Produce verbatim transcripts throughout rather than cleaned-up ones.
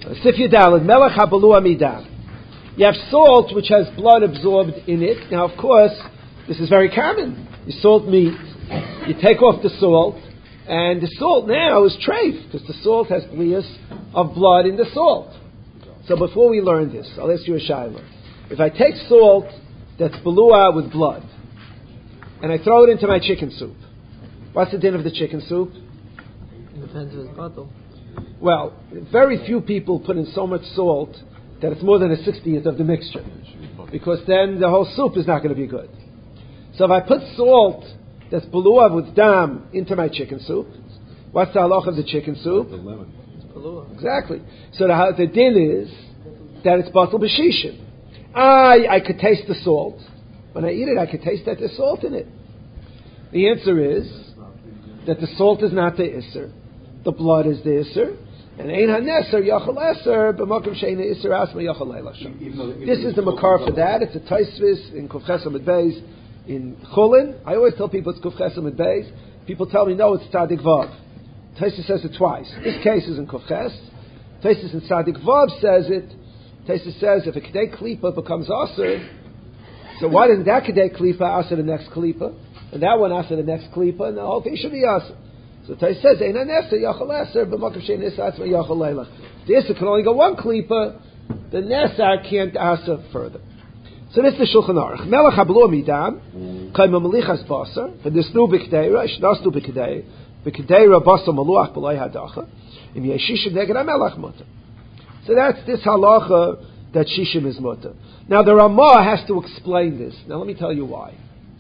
Sif Yudalad, Melech HaBalua Midam. You have salt which has blood absorbed in it. Now, of course, this is very common. You salt meat, you take off the salt, and the salt now is treif, because the salt has blias of blood in the salt. So before we learn this, I'll ask you a shayla. If I take salt that's balua with blood, and I throw it into my chicken soup, what's the din of the chicken soup? It depends on its bottle. Well, very few people put in so much salt that it's more than a sixtieth of the mixture, because then the whole soup is not going to be good. So if I put salt that's balua with dam into my chicken soup, what's the halach of the chicken soup? The lemon. It's balua. Exactly. So the, the din is that it's batal b'shishin. I I could taste the salt. When I eat it, I could taste that there's salt in it. The answer is that the salt is not the isser. The blood is the isser. And ein haneser yachal eser b'makom she'ein isser asma yachal leila sham. This is the makar for that. It's a taisvis in Kufches Amud Beis in Chulin. I always tell people it's Kufches Amud Beis. People tell me no, it's Tzadik Vav. Taisvis says it twice. This case is in Kufches. Taisvis in Tzadik Vav says it. Taisvis says if a kedei klipa becomes aser, so why didn't that kedei klipa aser the next klipa, and that one aser the next klipa, and the whole thing should be aser. So Tais says, "Ein haneser yachal eser b'makom she'ein isser atzma yachal leila." The isser can only go one klipa. The nesar can't aser further. So this is the Shulchan Aruch. Melech hablua midam kaima melichas basar v'nisnu b'kedeira ishnastu b'kedeira b'kedeira basar maluach b'lei hadacha im yeshishim neged hamelech mutter. So that's this halacha that shishim is mutter. Now the Ramah has to explain this. Now let me tell you why.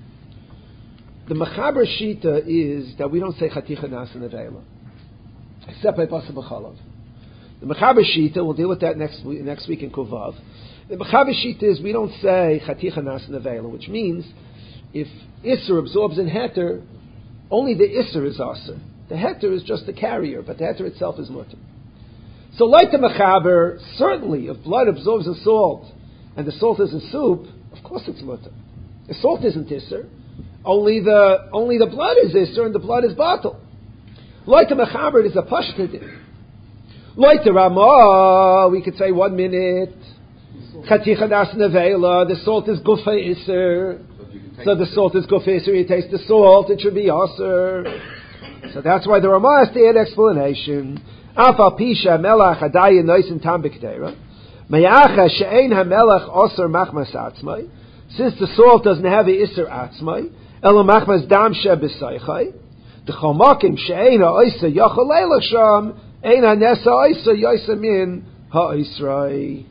The Mechaber Shita is that we don't say Chaticha Nas and Avela, except by Basa B'chalav. The Mechaber Shita, we'll deal with that next week, next week in Kuvav. The Mechaber Shita is we don't say Chaticha Nas and Avela, which means if Isser absorbs in Heter, only the Isser is Aser. The Heter is just the carrier, but the Heter itself is Mutter. So like the Mechaber, certainly if blood absorbs in salt, and the salt is in soup, of course it's Mutter. The salt isn't Isser. Only the only the blood is Isser and the blood is batal. Like the Mechaber is a pashta din. Like the Ramah, we could say one minute. Chaticha das nevela, the salt is gufa Isser. So the salt is gufa Isser, you taste the salt, it should be Aser. So that's why the Ramah has to add explanation. Afal pisha melach hadayin noisin tam b'kdeira. Meyacha she'ein hamelach Aser machmas atzmai. Since the salt doesn't have a Isser atzmai, Elo machmas dam she b'saychai. The chomakim she'ein ha'oisa yachal leila sham, ein ha'nesa oisa yoisa min ha'israi.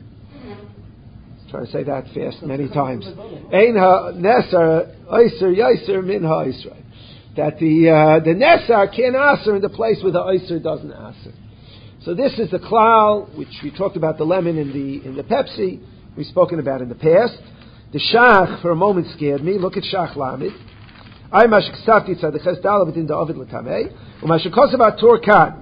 Try to say that fast many times. Ein ha'nesa oisa yoisa min ha'israi. That the uh, the nesa can't aser in the place where the oisa doesn't aser. So this is the klal which we talked about the lemon in the in the Pepsi we've spoken about in the past. The Shach for a moment scared me. Look at Shach Lamed. I mashik safti tzadiches dala within the ovid l'tamei. Umashik kosav atur kan.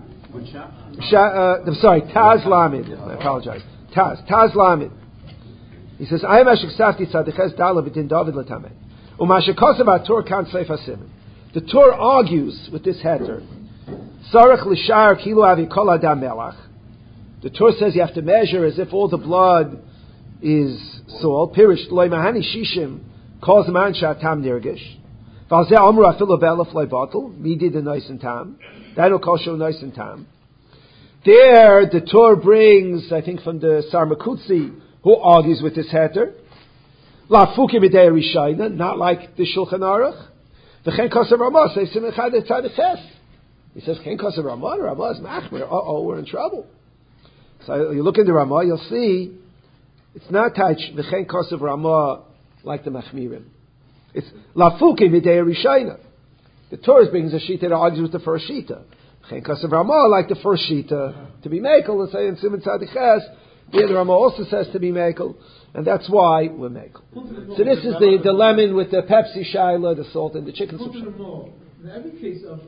I'm sorry, Taz Lamed. I apologize. Taz. Taz Lamed. He says, I mashik safti tzadiches dala within the ovid l'tamei. Umashik kosav atur kan seif hasimin. The Torah argues with this heter. Sarach l'shar kilo avi kol adam melach. The Torah says you have to measure as if all the blood is salt. Pirish loy mahani shishim calls man shatam nirgish. Valzeh amru afilu belaf loy batel midi the nice and tam. That'll call show nice and tam. There, the Torah brings, I think, from the Sarmakutsi, who argues with this heter. La fuki b'dei rishayna, not like the Shulchan Aruch. V'chen kosav Ramah says simechad tzadiches. He says chen kosav Ramah. Ramah is machmer. Uh oh, we're in trouble. So you look into Ramah, you'll see. It's not touch v'chen kosav Ramah like the Machmirim. It's lafuki v'dei rishayna. The Torah brings a shita that argues with the first shita. V'chen kosav Ramah like the first shita to be mekel. Let's say in Siman Tzadiches, the Ramah also says to be mekel, and that's why we're mekel. So this is the, the lemon with the Pepsi shayla, the salt, and the chicken soup. In every case of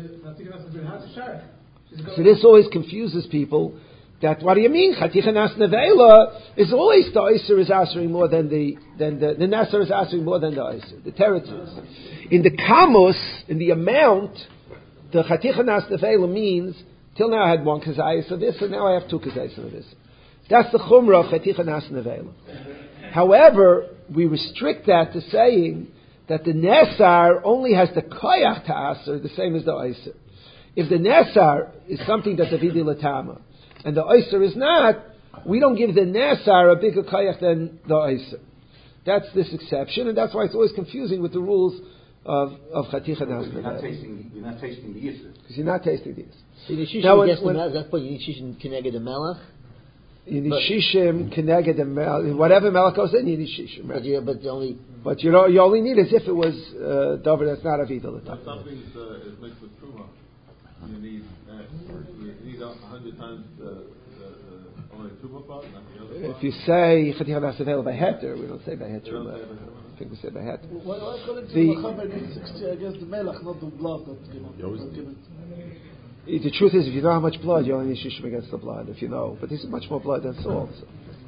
so this always confuses people. That what do you mean? Chaticha nas nevela is always the Iser is answering more than the than the the Nasser is answering more than the Iser. The teretz in the kamos in the amount, the Chaticha nas nevela means Till now I had one kazayis of this, and now I have two kazayis of this. That's the chumrah of chaticha nas nevela. However, we restrict that to saying that the nesar only has the koyach to aser, the same as the oiser. If the nesar is something that's a vidi latama, and the oiser is not, we don't give the nesar a bigger koyach than the oiser. That's this exception, and that's why it's always confusing with the rules of of chaticha nas nevela. You're not tasting. You're not tasting the yisr. Because you're not tasting these. So the Now, shishim when- gets the when- melech. That's what you need shishim keneged the melech. You need But- shishim, keneged, and mel- whatever melech goes in, you need shishim. Right? But you but only But you know, you only need as if it was uh, dover that's not a vida If latama. something is, uh, is mixed with truma, you need uh, you need a hundred times the, the, the only truma part, not the other part. If you say chaticha nas nevela by heter, we don't say by You don't heter. say by I think we say by heter. Why, why according to The- the Machaber needs sixty against the melech, not the blood that came out? You always that do. came out. The truth is, if you know how much blood, you only need shishim against the blood, if you know. But this is much more blood than salt. So.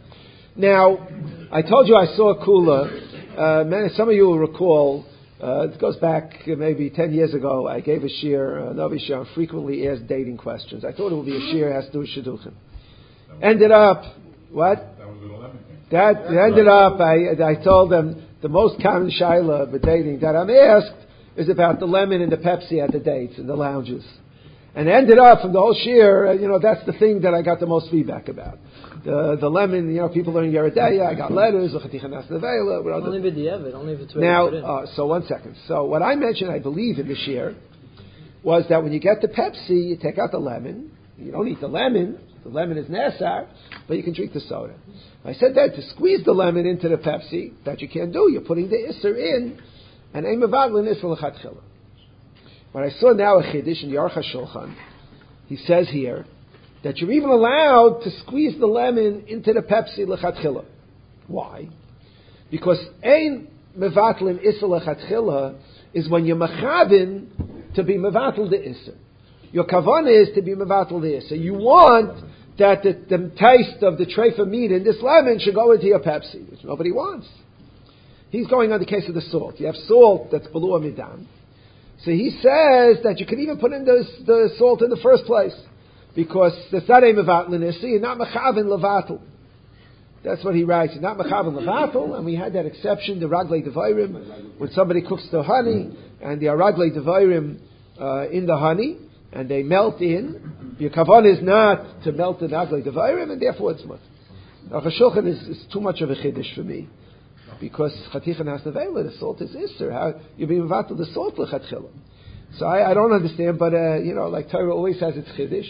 Now, I told you I saw a kula. Uh, many, some of you will recall, uh, it goes back uh, maybe ten years ago, I gave a shir, uh, Novi shir, on frequently asked dating questions. I thought it would be a shir has to do with shidduchim. Ended up, what? That was with eleven things. That ended up, I, I told them, the most common shaila of dating that I'm asked is about the lemon and the Pepsi at the dates and the lounges. And it ended up from the whole shir, uh, you know, that's the thing that I got the most feedback about. The the lemon, you know, people learning Yeridaya, I got letters, Chaticha Nas Nevela, what other- Only with the Evid, only if it's ready Now, to put in. uh, so one second. So what I mentioned, I believe, in the shir, was that when you get the Pepsi, you take out the lemon. You don't eat the lemon. The lemon is Nasar, but you can drink the soda. I said that to squeeze the lemon into the Pepsi, that you can't do. You're putting the Isser in, and Eim Avadlin is for L'chatchila. What I saw now a Chiddush in Yarcha Shulchan, he says here, that you're even allowed to squeeze the lemon into the Pepsi L'chatchila. Why? Because Ein Mevatlin Isser L'chatchila is when you're Machavin to be Mevatl the Isser. Your kavanah is to be mevatel the Isser. You want that the, the taste of the treifa meat in this lemon should go into your Pepsi, which nobody wants. He's going on the case of the salt. You have salt that's below midam. So he says that you can even put in the, the salt in the first place, because it's not a mevatel Isser, you're not mechavin levatel. That's what he writes. You're not mechavin levatel, and we had that exception, the raglei devayrim, when somebody cooks the honey, and the raglei devayrim uh, in the honey, and they melt in. Your kavan is not to melt the naglei devayrim, and therefore it's much. Now, Shulchan is, is too much of a chiddush for me, because chaticha nas nevela, the salt is iser. How you're being mevatel the salt lechatchila? So I, I don't understand, but uh, you know, like Torah always has its chiddush.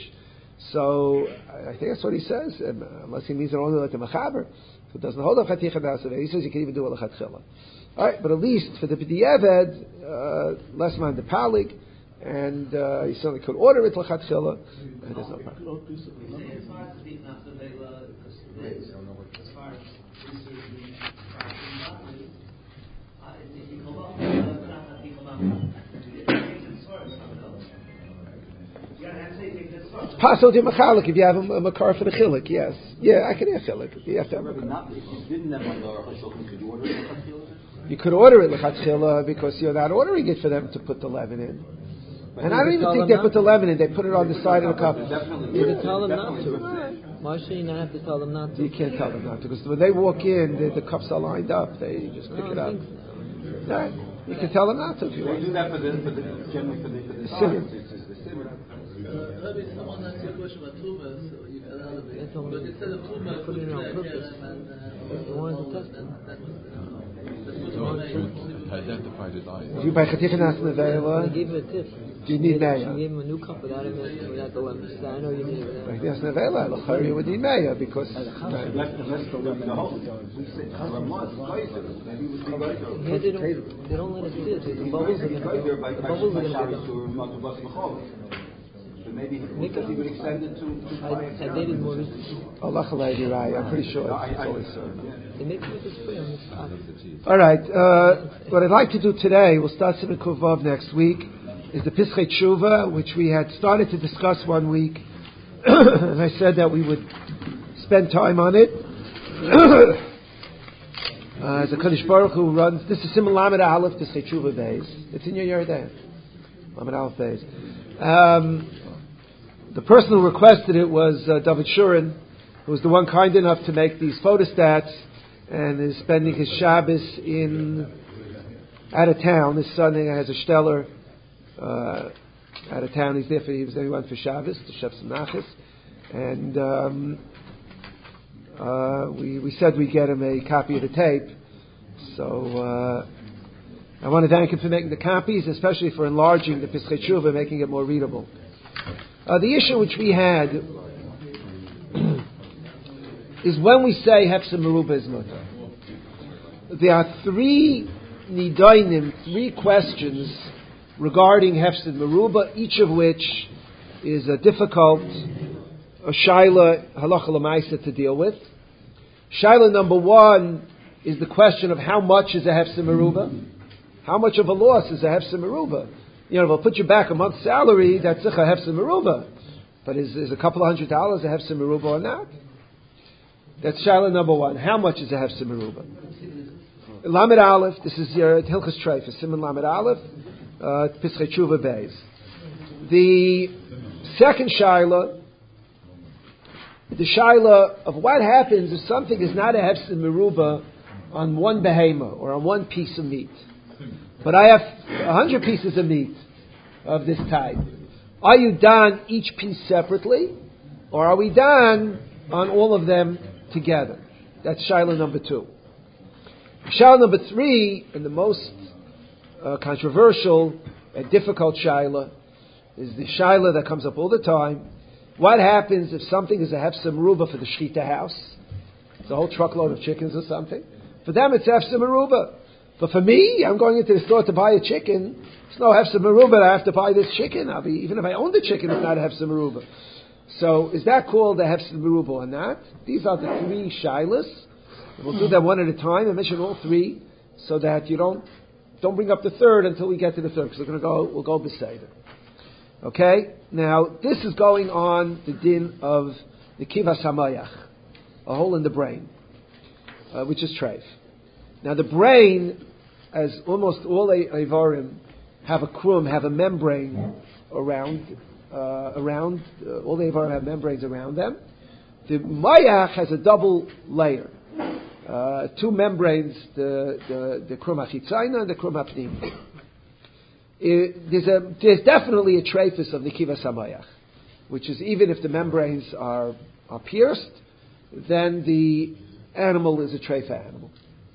So I, I think that's what he says, um, unless he means it only like the mechaber, who doesn't hold of chaticha nas nevela. He says you can even do it lechatchila. All right, but at least for the b'diavad, uh, less man the palig. And uh, you certainly could order it l'chatchila, and there's no problem. It's possible to machalik if you have a, a makar for the chilik. Yes, yeah, I can have chilik. You have to have a makar. If you didn't have one dollar Shulchan, could you order it lechatchila? You could order it l'chatchila because you're not ordering it for them to put the lemon in. And I don't even think they put the lemon in. They put it on the side of the cup. You can tell them not to. Why should you not have to tell them not to? You can't tell them not to, because when they walk in, the, the cups are lined up. They just pick I it up. don't think so. Right. You can tell them not to if you They want. do that for the, for the generally for the for the Simmer. sides. It's, it's the simmer. Maybe someone asked you a question about Tuba, so you can elevate. They told me But instead of Tuba, put it in on uh, purpose. Kerem and, uh, They wanted to test it. that was, uh, that was So what it's I- to identify the diet. If you buy chaticha nas They nevela, gave him a tip. do you need She meya? gave him a new cup without him without the lemon. She said, I know you need it without it. Chaticha nas nevela, l'chari would need meya because Unless unless the the whole we say Ramaz Kaiser, maybe we say Kaiser. Yeah, they don't, they don't let us see it. The bubbles are going to Kaiser go. by The bubbles are going to Shari go. to Matubas Machol. So maybe Make he it- would extend it to to I, I dated more recently. Allah chalei dirai. I'm pretty sure I, it's I, always served. They make it this way on the spot. All right. Uh, what I'd like to do today, we'll start Simon Kuvav next week, is the Pischei Tshuva, which we had started to discuss one week, and I said that we would spend time on it. uh, as a Kadosh Baruch Hu runs, this is Simon Lamed Aleph Pischei Tshuva Beis. It's in your Yerideh. Lamed Aleph Beis. Um, The person who requested it was uh, David Shurin, who was the one kind enough to make these photostats and is spending his Shabbos in out of town. This Sunday has a Steller uh, out of town. He's there for he was there he went for Shabbos to Shef Samachis, and um, uh, we we said we'd get him a copy of the tape. So uh, I want to thank him for making the copies, especially for enlarging the Pischei Tshuva, making it more readable. Uh, the issue which we had is when we say Hefsed Meruba is mutter. There are three nidainim, three questions regarding Hefsed Meruba, each of which is a difficult a shaila halacha l'maisa to deal with. Shaila number one is the question of how much is a Hefsed Meruba? How much of a loss is a Hefsed Meruba? You know, if I'll put you back a month's salary, that's a Hefsed Meruba. But is, is a couple of hundred dollars a Hefsed Meruba or not? That's Shaila number one. How much is a Hefsed Meruba? Lamed Aleph, this is your Hilchos Treifus, Simon Lamed Aleph, uh, Pischei Tshuva Beis. The second Shaila, the Shaila of what happens if something is not a Hefsed Meruba on one behema or on one piece of meat. But I have a hundred pieces of meat of this type. Are you done each piece separately, or are we done on all of them together? That's Shaila number two. Shaila number three, and the most uh, controversial and difficult Shaila, is the Shaila that comes up all the time. What happens if something is a Hefsed Meruba for the Shechita house? It's a whole truckload of chickens or something. For them, it's Hefsed Meruba. But for me, I'm going into the store to buy a chicken. It's no Hefsed Meruba. I have to buy this chicken. I'll be, even if I own the chicken, it's not a Hefsed Meruba. So, is that called a Hefsed Meruba or not? These are the three Shailas. We'll do them one at a time and mention all three, so that you don't don't bring up the third until we get to the third, because we're going to go. We'll go beseder. Okay. Now, this is going on the din of the Kivas Hamayach, a hole in the brain, uh, which is treif. Now the brain, as almost all Eivarim have a krum, have a membrane around, uh, around, uh, all the Eivarim have membranes around them. The Mayach has a double layer. Uh, two membranes, the, the, the krum hachitzayna and the krum hapnim. There's, a, there's definitely a treifus of the Kivas Hamayach, which is even if the membranes are, are pierced, then the animal is a treifa animal.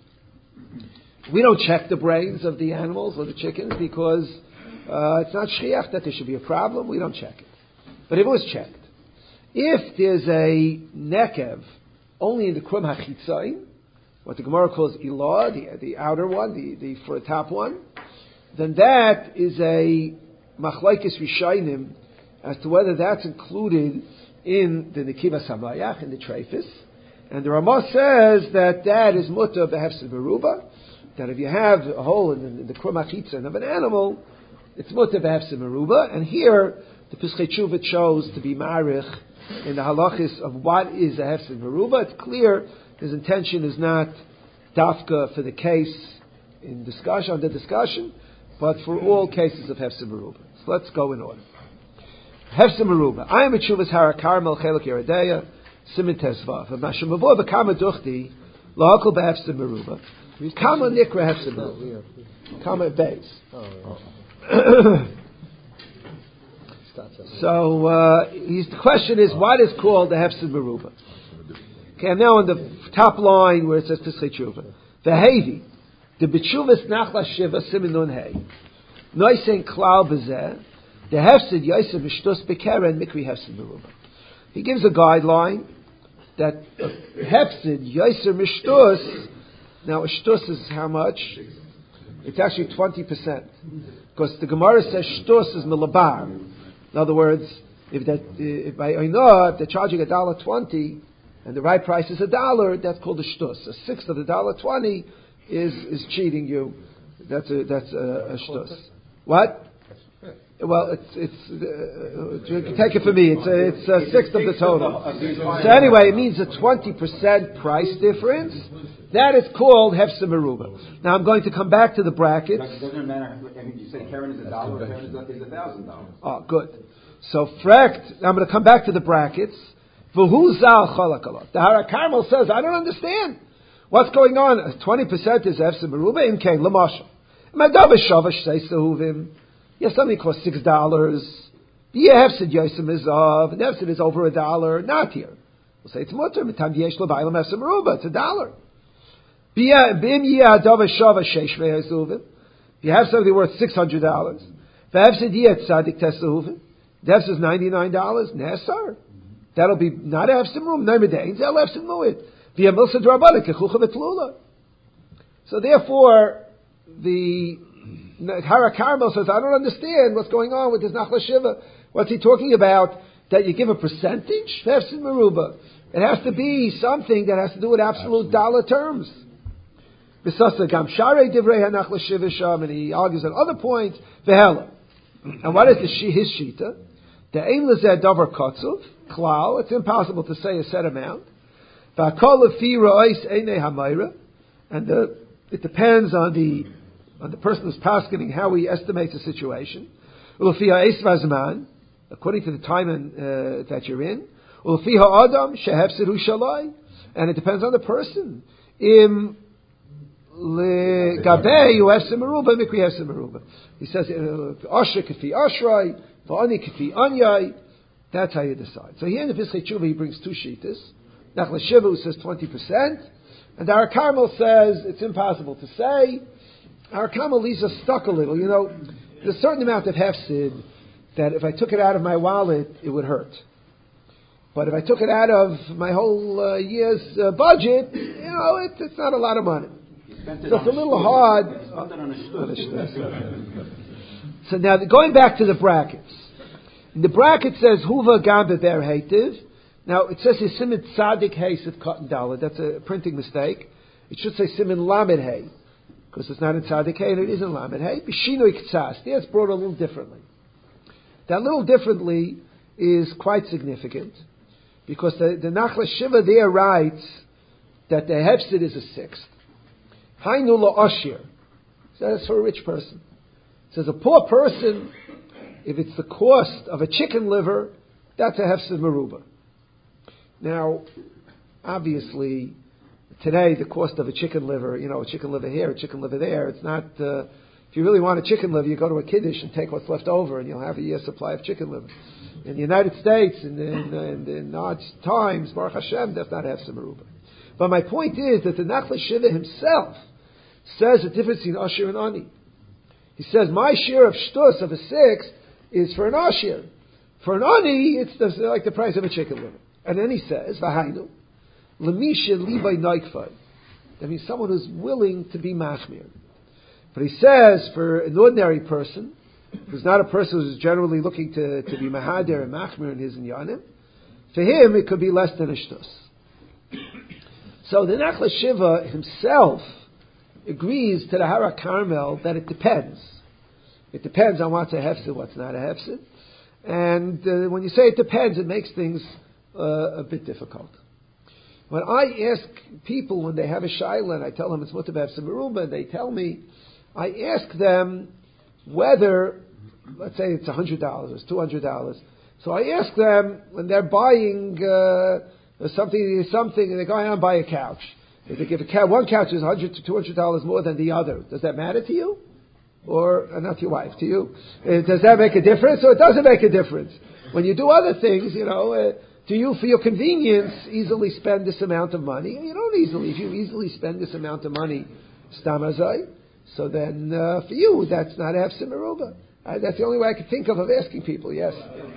We don't check the brains of the animals or the chickens because uh, it's not shchiach that there should be a problem. We don't check it. But if it was checked, if there's a nekev only in the krum hachitzayin, what the Gemara calls ilah, the, the outer one, the, the for the top one, then that is a machlokes rishayim as to whether that's included in the nekivas hamayach, in the treifus. And the Ramah says that that is mutter behefsed meruba. That if you have a hole in the, in the krum hachitzon of an animal, it's mutter behefsed meruba. And here the Pischei Tshuva chose to be marich in the halachis of what is a hefsed meruba. It's clear his intention is not dafka for the case in discussion, under discussion, but for all cases of hefsed meruba. So let's go in order. Hefsed meruba. I am a tshuvas harakar melchelek yeredeya simin tesvav. Mashem mavor v'kama duchti lahakol behefsed meruba. Kama nikra hefsed meruba. Kama beis. So uh, he's, the question is, what is called the hefsed meruba? Okay, I'm now on the top line where it says Pischei Tshuva. The Hevi, the B'tshuvas Nachla Shiva Simin Nun Hey, Noisen Klau Bezeh, the hefsed Yosef Mishtus Bekeren Mikri hefsed meruba. He gives a guideline that hefsed Yosef Mishtus. Now, a shtus is how much? It's actually twenty percent. Because the Gemara says shtus is milabar. In other words, if that, if by Oinah, if they're charging a dollar twenty, and the right price is a dollar, that's called a shtus. A sixth of the dollar twenty is, is cheating you. That's a, that's a, a shtus. What? Well, it's, it's, uh, you can take it from me. It's a, it's a sixth of the total. So anyway, it means a twenty percent price difference. That is called hefsed meruba. Now I'm going to come back to the brackets. It doesn't matter. I mean, you say Karen is a dollar, Karen is a thousand dollars. Oh, good. So frekt, I'm going to come back to the brackets. V'hu zal chalakalot. The Hara Carmel says, I don't understand. What's going on? twenty percent is Hefsid Meruba, in Kain, Lamashal. Madav Shavash Seis Sehuvim. Yes, something costs six dollars. Yeah, Hefsid Yosem is of, and Hefsid is over a dollar. Not here. We'll say it's mutter. Mitam Yesh Lebaylam Hefsid Meruba. It's a dollar. Bim Yeh Adav Shavash Sheish Sehuvim. If you have something worth six hundred dollars, V'Hefsid Yeh Tzadik Tes Sehuvim. The Hefsid is ninety-nine dollars. Nesar. That'll be not a Hefsid Meruba. No Medain. That'll Hefsid Mu'id. Via Milsa Drabana Kechucha V'Tlula. So therefore, the Hara Carmel says, I don't understand what's going on with this Nachla Shiva. What's he talking about? That you give a percentage? Hefsid Meruba. It has to be something that has to do with absolute dollar terms. B'sasa Gam Sharei Divrei HaNachla Shiva Sham, and he argues on other points. V'Hela. And what is the, his shita? The Ein Lezeh Davar Kotzuv, Klal. It's impossible to say a set amount. V'Hakol Lefi Ra'is Einei HaMayra. And the, it depends on the on the person who's paskening how he estimates the situation. Ulefi ha'es v'azman, according to the time in, uh, that you're in. Ulefi ha'adam shehefsid hu shalai, and it depends on the person. Im legabei hu hefsid meruba, mikri hefsid meruba. He says ashra kafi ashrai, v'ani kafi anyai. That's how you decide. So here in the Pischei Tshuva he brings two shitas. Nachla Shiva who says twenty percent, and Hara Carmel says it's impossible to say. Our Carmel leaves us stuck a little. You know, there's a certain amount of hefsid that if I took it out of my wallet, it would hurt. But if I took it out of my whole uh, year's uh, budget, you know, it, it's not a lot of money. So it's a little hard. So now, going back to the brackets. In the bracket says, Huva Gam Beber Heitiv. Now, it says here, Simin Tzadik Hay Sivkot Daled. That's a printing mistake. It should say Simin Lamed Hay. Because it's not in Tzadik Hay and it is in Lamed Hay. B'shinoi Ktsas. There it's brought a little differently. That little differently is quite significant. Because the, the Nachla Shiva there writes that the Hefsid is a sixth. Hainu lo Oshir. That's for a rich person. It says a poor person, if it's the cost of a chicken liver, that's a Hefsid Meruba. Now, obviously, today, the cost of a chicken liver, you know, a chicken liver here, a chicken liver there, it's not, uh, if you really want a chicken liver, you go to a Kiddush and take what's left over and you'll have a year's supply of chicken liver. In the United States, in, in, in, in odd times, Baruch Hashem, that's not Hefsid Meruba. But my point is that the Nachla Shiva himself says the difference between Ashir and Ani. He says, my share of shtus of a six is for an Ashir. For an Ani, it's the, like the price of a chicken liver. And then he says, Vahainu, Lemisha libay naikfai. That means someone who's willing to be machmir. But he says, for an ordinary person, who's not a person who's generally looking to, to be mahader and machmir in his inyanim, for him it could be less than a shtus. So the Nachla Shiva himself agrees to the Hara Carmel that it depends. It depends on what's a hefsid, what's not a hefsid. And uh, when you say it depends, it makes things uh, a bit difficult. When I ask people when they have a shaila and I tell them it's mutar b'hefsid meruba, they tell me, I ask them whether, let's say it's one hundred dollars or it's two hundred dollars. So I ask them when they're buying uh, something, something, and they go out and buy a couch. If they give a couch, one couch is one hundred to two hundred dollars more than the other. Does that matter to you? Or, uh, not to your wife, to you? Uh, does that make a difference? Or it doesn't make a difference? When you do other things, you know, uh, do you, for your convenience, easily spend this amount of money? You don't easily. If you easily spend this amount of money, stamazai, so then uh, for you, that's not Hefsid Meruba. Uh, that's the only way I can think of of asking people, yes.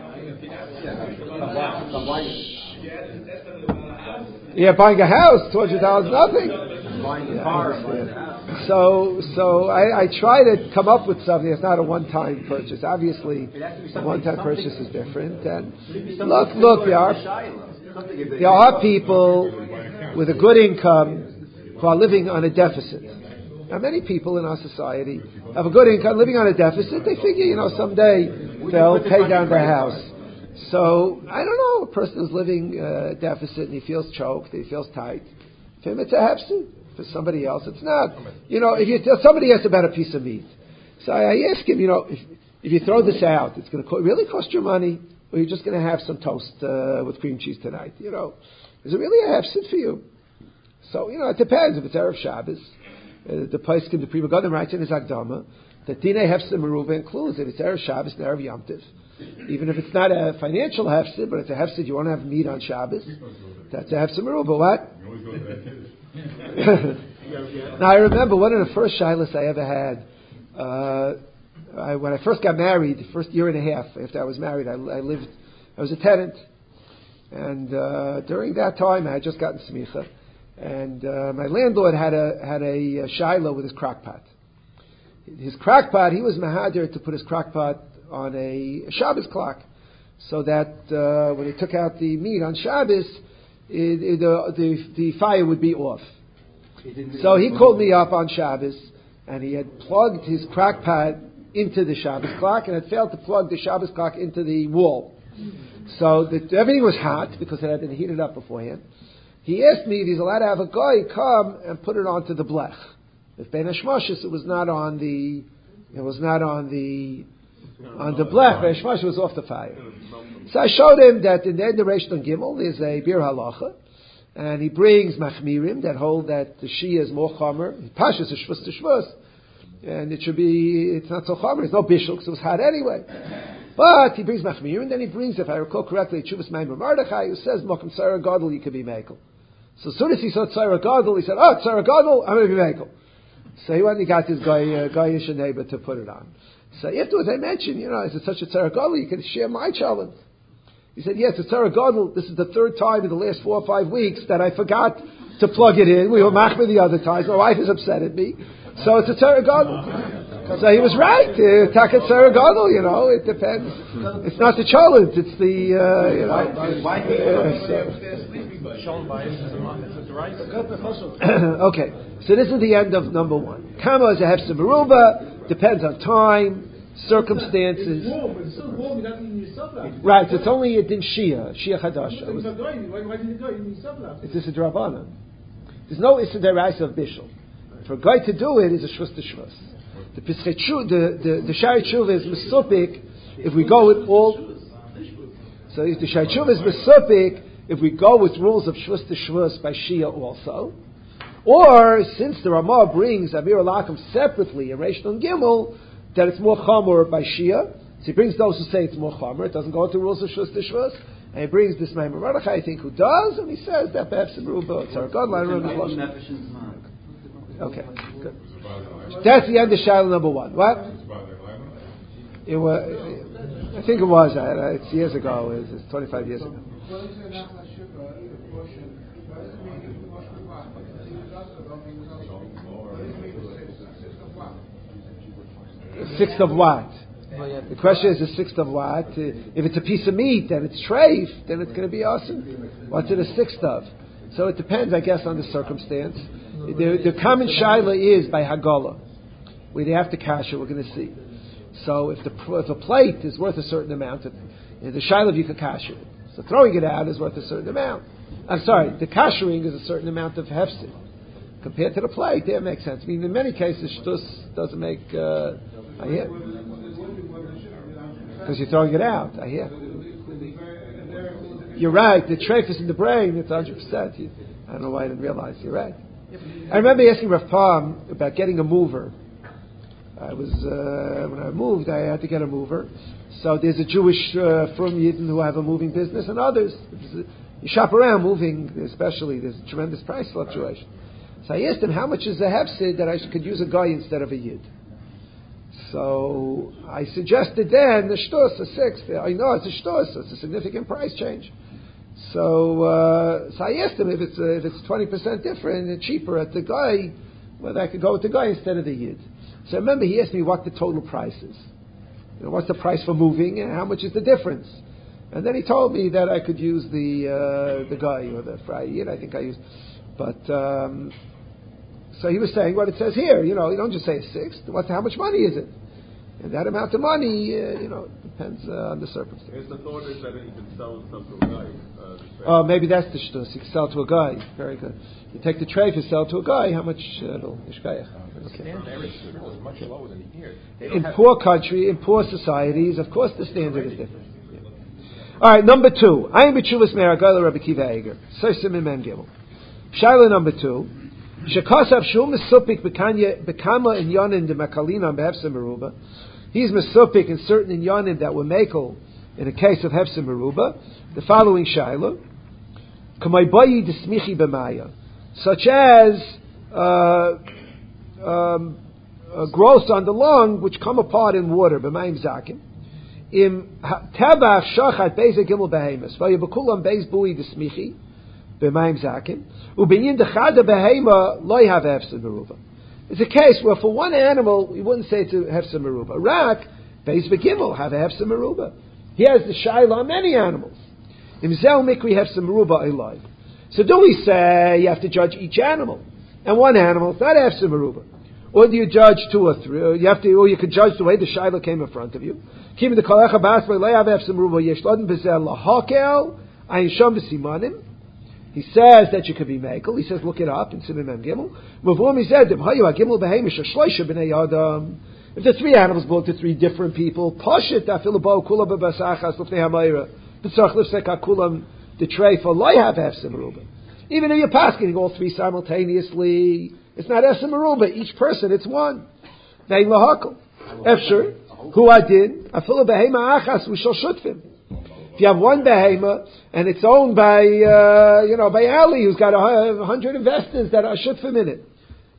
Yeah, buying a house, two hundred dollars, nothing. Buying a car, buying a house. So, so I, I try to come up with something. It's not a one-time purchase. Obviously, a one-time purchase is different. And look, look, there are there are people with a good income who are living on a deficit. Now, many people in our society have a good income, living on a deficit. They figure, you know, someday they'll pay down their house. So, I don't know, a person who's living uh, deficit and he feels choked, he feels tight. For him, it's a hefsid. For somebody else, it's not. You know, if you tell somebody asks about a piece of meat, so I ask him, you know, if if you throw this out, it's going to co- really cost you money. or you're just going to have some toast uh, with cream cheese tonight? You know, is it really a hefsid for you? So, you know, it depends. If it's Erev Shabbos, uh, the Paiskim, the Pri Megadim writes in his Akdama, that Dinei Hefsid Meruba includes it. It's Erev Shabbos and Erev Yom Tov. Even if it's not a financial hefsid, but it's a hefsid you want to have meat on Shabbos, that's a hefsid Meruba. What? Now, I remember one of the first shilas I ever had, uh, I, when I first got married, the first year and a half after I was married, I, I lived, I was a tenant. And uh, during that time, I had just gotten smicha. And uh, my landlord had a had a, a shiloh with his crockpot. His crockpot, he was mahadir to put his crockpot on a, a Shabbos clock, so that uh, when he took out the meat on Shabbos, it, it, the, the the fire would be off. So he called me up on Shabbos, and he had plugged his crockpot into the Shabbos clock, and had failed to plug the Shabbos clock into the wall. So that everything was hot because it had been heated up beforehand. He asked me if he's allowed to have a guy come and put it onto the blech. If Bein Hashmashis, it was not on the, it was not on the, on the blech. Bein Hashmashis was off the fire. So I showed him that in the end of Reish Nun Gimel there's a bir halacha, and he brings machmirim that hold that the shia is more chomer. Pashas is shvus to shvus, and it should be, it's not so chomer. It's no bishul because it was hot anyway. But he brings machmirim, and then he brings, if I recall correctly, Chuvas Maimer Mardechai, who says mokum tzara gadol you could be mekel. So as soon as he saw tzara gadol, he said, "Oh, tzara gadol, I'm going to be mekel." So he went and he got his guy, uh, Goyish neighbor to put it on. So afterwards I mentioned, you know, is it such a tzara gadol? You can share my challenge. He said, yes, it's tzara gadol. This is the third time in the last four or five weeks that I forgot to plug it in. We were machmir the other times. My wife is upset at me. So it's a tzara gadol. So he was right. Uh, Takat tzara gadol, you know, it depends. It's not the challenge, it's the, uh, you know. Okay, so this is the end of number one. Kama is a hefsid meruba, depends on time, circumstances. Right, it's only a din shia, shia chadasha. It's just a drabana. There's no issa deraisa of bishul. For a guy to do it is a shvus to shvus. The Pischei Tshuva, the the, the Shari Tshuva is mesupik if we go with all. So if the Shari Tshuva is mesupik if we go with rules of shvus to shvus by Shia also, or since the Ramah brings Amir Alakim separately in Reish Nun Gimel that it's more chamor by Shia, so he brings those who say it's more chamor. It doesn't go into rules of shvus to shvus, and he brings this Maimer Mordechai, I think, who does, and he says that perhaps in Ruba it's our God line. Okay, good. That's the end of Shiloh number one. What? It was, I think it was. Uh, it's years ago. It's, it's twenty-five years ago. A sixth of what? The question is a sixth of what? If it's a piece of meat and it's treif, then it's going to be awesome. What's it a sixth of? So it depends, I guess, on the circumstance. The, the common shaila is by Hagala, where they have to kasher, we're going to see. So if the if a plate is worth a certain amount, of, the shaila of you can kasher it. So throwing it out is worth a certain amount. I'm sorry, the kashering is a certain amount of hefsid. Compared to the plate, that makes sense. I mean, in many cases, shtus doesn't make, uh, I hear. Because you're throwing it out, I hear. You're right, the treif is in the brain, it's one hundred percent. I don't know why I didn't realize, you're right. I remember asking Rav Palm about getting a mover. I was uh, when I moved, I had to get a mover. So there's a Jewish uh, from Yidden who have a moving business, and others. You shop around moving, especially there's a tremendous price fluctuation. So I asked him how much is a hefsid that I could use a guy instead of a Yid. So I suggested then the shtus, a sixth. I know it's a shtus, so it's a significant price change. So, uh, so I asked him if it's uh, if it's twenty percent different and cheaper at the guy, whether I could go with the guy instead of the Yid. So I remember he asked me what the total price is. You know, what's the price for moving and how much is the difference? And then he told me that I could use the uh, the guy or the fry Yid. I think I used, but um, so he was saying what it says here. You know, you don't just say a sixth. What? How much money is it? And that amount of money, uh, you know, depends uh, on the circumstance. It's the thought is that you can sell some to a guy. Uh, oh, maybe that's the shtus. You can sell to a guy. Very good. You take the treif, you sell to a guy. How much? Uh, it'll okay. is much lower than here. In poor country, in poor societies, of course, the standard is different. Yeah. All right, number two. I am b'tshuvas me'aragayla Rabbi Kiva Eger. Sosim in Gimel. Shaila number two. Shekasav shum mesupik bekama in yonin de makalina behefsim meruba. He's mesupik in certain inyanim that were makel in a case of hefsim meruba. The following shaila: Kamay desmichi b'maya, such as uh, um, uh, growths on the lung which come apart in water. B'mayim zakim. Im tabach shachat beis gimel behemas vayibekulam beis bui desmichi b'mayim zakim ubeyin dechada behema loy have hefsim meruba. It's a case where for one animal we wouldn't say to hefsim meruba. Rak beis v'gimel have a hefsim meruba. He has the shaila on many animals. Imzel mikri hefsim meruba eloi. So do we say you have to judge each animal, and one animal is not hefsim meruba, or do you judge two or three? Or you have to, or you could judge the way the shaila came in front of you. Kim the kalecha bas loy have hefsim meruba yeshlodin bezel lahakel ayin sham b'simanim. He says that you could be makel. He says, look it up in Siman Mem Gimel. If the three animals belong to three different people, pashit afilabo kula bebasachas lefnei hamayra b'tzach lifsek hakulam detreifa loy have hefsim meruba. Even if you're passing all three simultaneously, it's not hefsim meruba. Each person, it's one. Vein lahakol. Efshir hu adin afilabo behema achas we shall shutfim. If you have one behema and it's owned by, uh, you know, by Ali, who's got a hundred investors that are shutfim in it.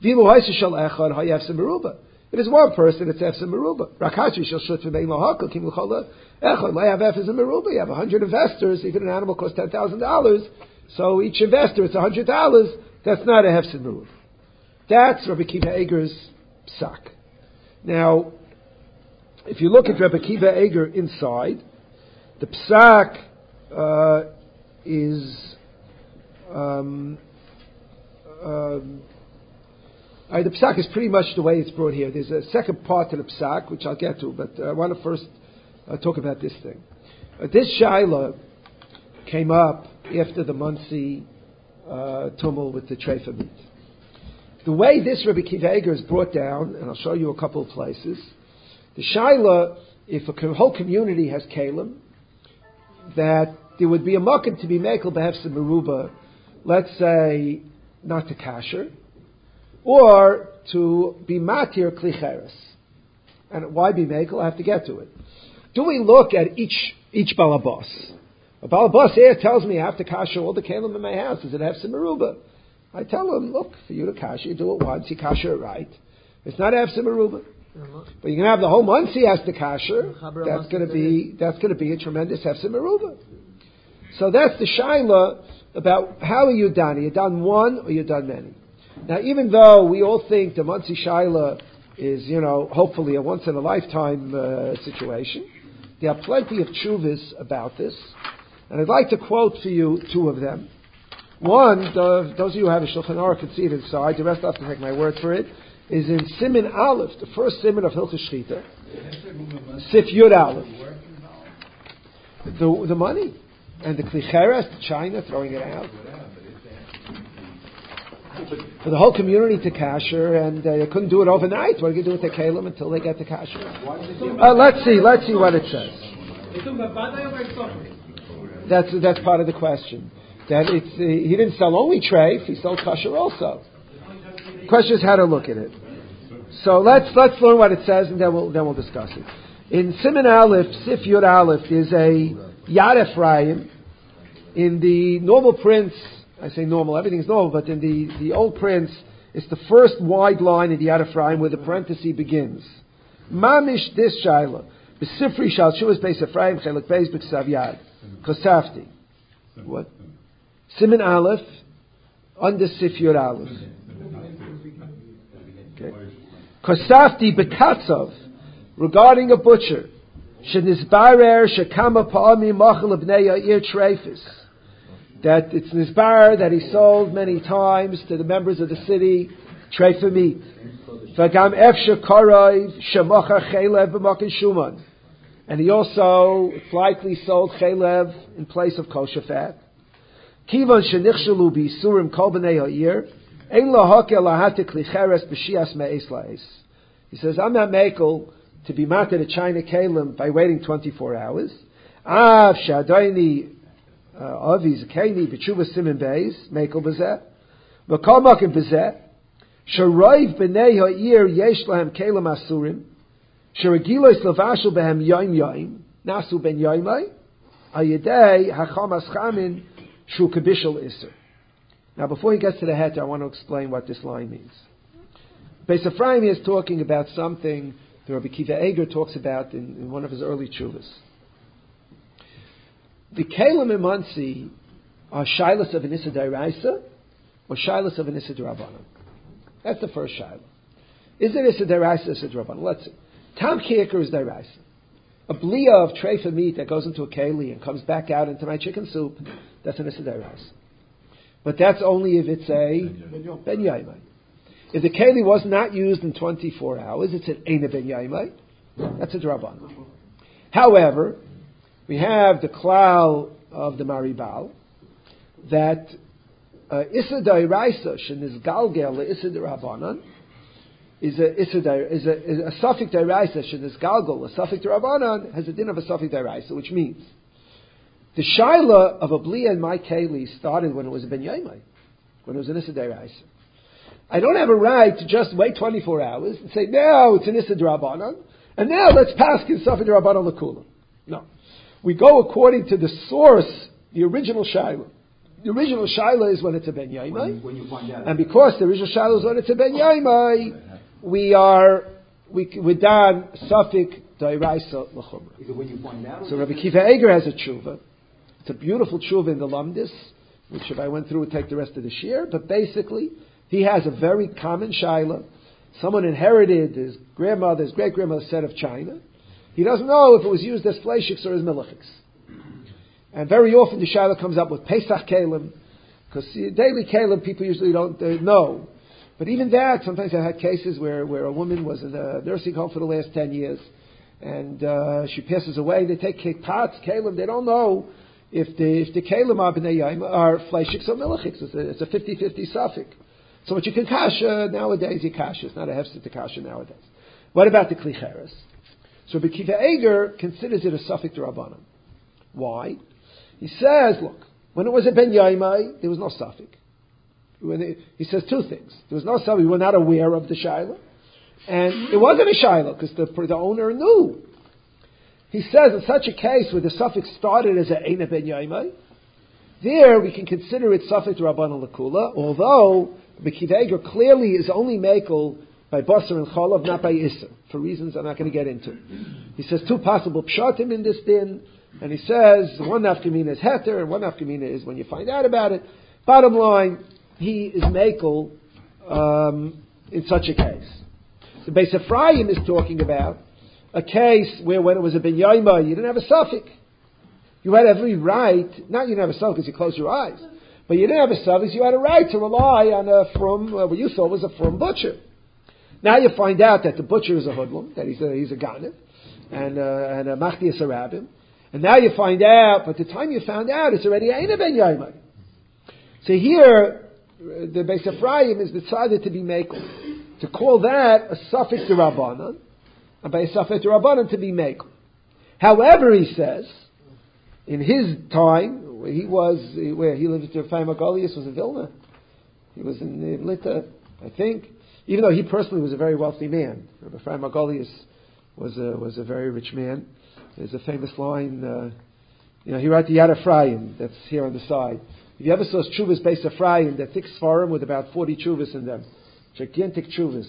If it's one person, it's efsim meruba. Rakachi shall shutfim ein lahakol kim l'chala echad. Lay have efsim meruba. You have a hundred investors. Even an animal costs ten thousand dollars. So each investor, it's a hundred dollars. That's not a hefsim meruba. That's Rabbi Kiva Eger's psak. Now, if you look at Rabbi Kiva Eger inside, the psak uh, is um, um, uh, the psak is pretty much the way it's brought here. There's a second part to the psak which I'll get to, but uh, I want to first uh, talk about this thing. Uh, this shaila came up after the Muncie uh, tumul with the treifa meat. The way this Rabbi Kiva Eger is brought down, and I'll show you a couple of places. The shaila, if a whole community has kalim, that there would be a makom to be mekel behefsim meruba, let's say not to kasher, or to be matir klicheres. And why be mekel? I have to get to it. Do we look at each each balabas? A balabas here tells me I have to kasher all the kalim in my house. Is it hefsim meruba? I tell him, look, for you to kasher, you do it once, you kasher it right. It's not hefsim meruba. But you're going to have the whole Muncie has to kasher. That's going to be that's going to be a tremendous hefsim meruba. So that's the shaila about how are you done? Are you done one or you done many? Now, even though we all think the Muncie shaila is, you know, hopefully a once in a lifetime uh, situation, there are plenty of tshuvas about this, and I'd like to quote for you two of them. One, the, those of you who have a Shulchan Aruch can see it inside. The rest I have to take my word for it. Is in Siman Aleph, the first Siman of Hilchos Shchita, Sif Yud Aleph. The, the money and the klicheres, China throwing it out for the whole community to kasher, and uh, they couldn't do it overnight. What are you going to do with the kalim until they get to kasher? Uh, let's see. Let's see what it says. That's that's part of the question. That it's uh, he didn't sell only treif; he sold kasher also. The question is how to look at it. So let's let's learn what it says, and then we'll then we'll discuss it. In Siman Aleph, Sif Yud Aleph, there's a Yad Ephraim. In the normal prints, I say normal, everything's normal, but in the, the old prints, it's the first wide line in the Yad Ephraim where the parenthesis begins. Mamish this shaila, b'sifri shal shuas beis Ephraim chelak beis b'ksav yad kosafti. What? Siman Aleph under Sif Yud Aleph. Okay. Kosafti b'katzav, regarding a butcher, shenizbarer shekama pa'ami machal b'nei ya'ir treifis, that it's nizbar that he sold many times to the members of the city treifa meat. V'gam efshe karayv shemacha chaylev b'makin shuman, and he also likely sold chaylev in place of kosher fat. Kivan shenichshalu b'isurim kol b'nei ha'ir. He says, I'm not makel to be matter the China Kalim by waiting twenty-four hours. Av Shadayni Avi Zakeni B'Tshuva Simin Beis Mekel B'Zeh V'Kol Makim B'Zeh Sh'Roiv B'nei Ha'ir Yesh Lahem Kelim Asurim Sh'Regilos Lavashul Behem Yom Yom Nasu Ben Yomai Ayidei Hachamas Chamin Shu Kabishal Isser. Now, before he gets to the heter, I want to explain what this line means. Beis Ephraim is talking about something that Rabbi Kiva Eger talks about in, in one of his early tshuvas. The Kelim and Munsi are shilas of an Issa D'Oraisa or shilas of an Issa D'Rabbanan. That's the first shilah. Is it Issa D'Oraisa or Issa D'Rabbanan? Let's see. Tam Kicker is D'Oraisa. A blia of treifa meat that goes into a keli and comes back out into my chicken soup, that's an Issa D'Oraisa. But that's only if it's a Ben Yaimai. If the keli was not used in twenty-four hours, it's an Eina Ben Yaimai. That's a D'Rabbanan. However, we have the klal of the Maribal that uh, Issa D'Oraisa shenis galgel Issa D'Rabbanan is a Issa is a, is a Safik D'Oraisa shenis galgel. A Safik D'Rabbanan has a din of a Safik D'Oraisa, which means the shaila of a blia in my keli started when it was a Ben Yaimai, when it was an Issa D'Oraisa. I don't have a right to just wait twenty-four hours and say, no, it's an Issa D'Rabbanan, and now let's pass in Safik D'Rabbanan L'Kula. No. We go according to the source, the original shaila. The original shaila is when it's a Ben Yaimai. When, when you find out. And because the original shaila is when it's a Ben Yaimai, we are, we, we're done Safik D'Oraisa L'Chumra. Is it when you find out? So Rabbi Kiva Eger has a tshuva. It's a beautiful tshuva in the Lamdis, which if I went through would take the rest of the year. But basically, he has a very common shaila. Someone inherited his grandmother's great-grandmother's set of china. He doesn't know if it was used as fleishiks or as milichiks. And very often the shaila comes up with Pesach Kalim, because daily Kalim people usually don't uh, know. But even that, sometimes I've had cases where, where a woman was in a nursing home for the last ten years, and uh, she passes away. They take pots, Kalim, they don't know if the if the Kalim are b'nei Yaim are fleishiks or milichiks. It's a, it's a fifty-fifty suffix. So what you can kasha nowadays, you kasha. It's not a hefset to kasha nowadays. What about the klicheres? So Rabbi Kiva Eger considers it a Safik D'Rabbanan. Why? He says, look, when it was a Ben Yaimai, there was no Safik. When it, he says two things. There was no Safik, we were not aware of the Shaila. And it wasn't a Shaila, because the, the owner knew. He says, in such a case where the Safik started as a Eina Ben Yaimai, there we can consider it Safik D'Rabbanan L'Kula, although Rabbi Kiva Eger clearly is only Mekel by Basar and Chalav, not by Issa, for reasons I'm not going to get into. He says two possible pshatim in this din, and he says one nafkamina is heter, and one nafkamina is when you find out about it. Bottom line, he is mekel um, in such a case. The Beis Ephraim is talking about a case where when it was a ben yaima, you didn't have a suffix. You had every right, not you didn't have a suffix because you closed your eyes, but you didn't have a suffix, you had a right to rely on a from, well, what you thought was a from butcher. Now you find out that the butcher is a hoodlum, that he's a, he's a ganef, and, uh, and a machdias arabim. And now you find out, but the time you found out, it's already Eina Ben Yaimai. So here, the Beis Ephraim is decided to be mekel, to call that a suffix d'Rabbanan, and by a suffix d'Rabbanan to be mekel. However, he says, in his time, where he was, where he lived, Chaim Agolius was in Vilna. He was in, in Lita, I think. Even though he personally was a very wealthy man. Rabbi Chaim Agolius was a, was a very rich man. There's a famous line, uh, you know, he wrote the Yad Ephraim, that's here on the side. If you ever saw Chuvas Beis Ephraim, they're thick svarim with about forty chuvas in them. Gigantic chuvas.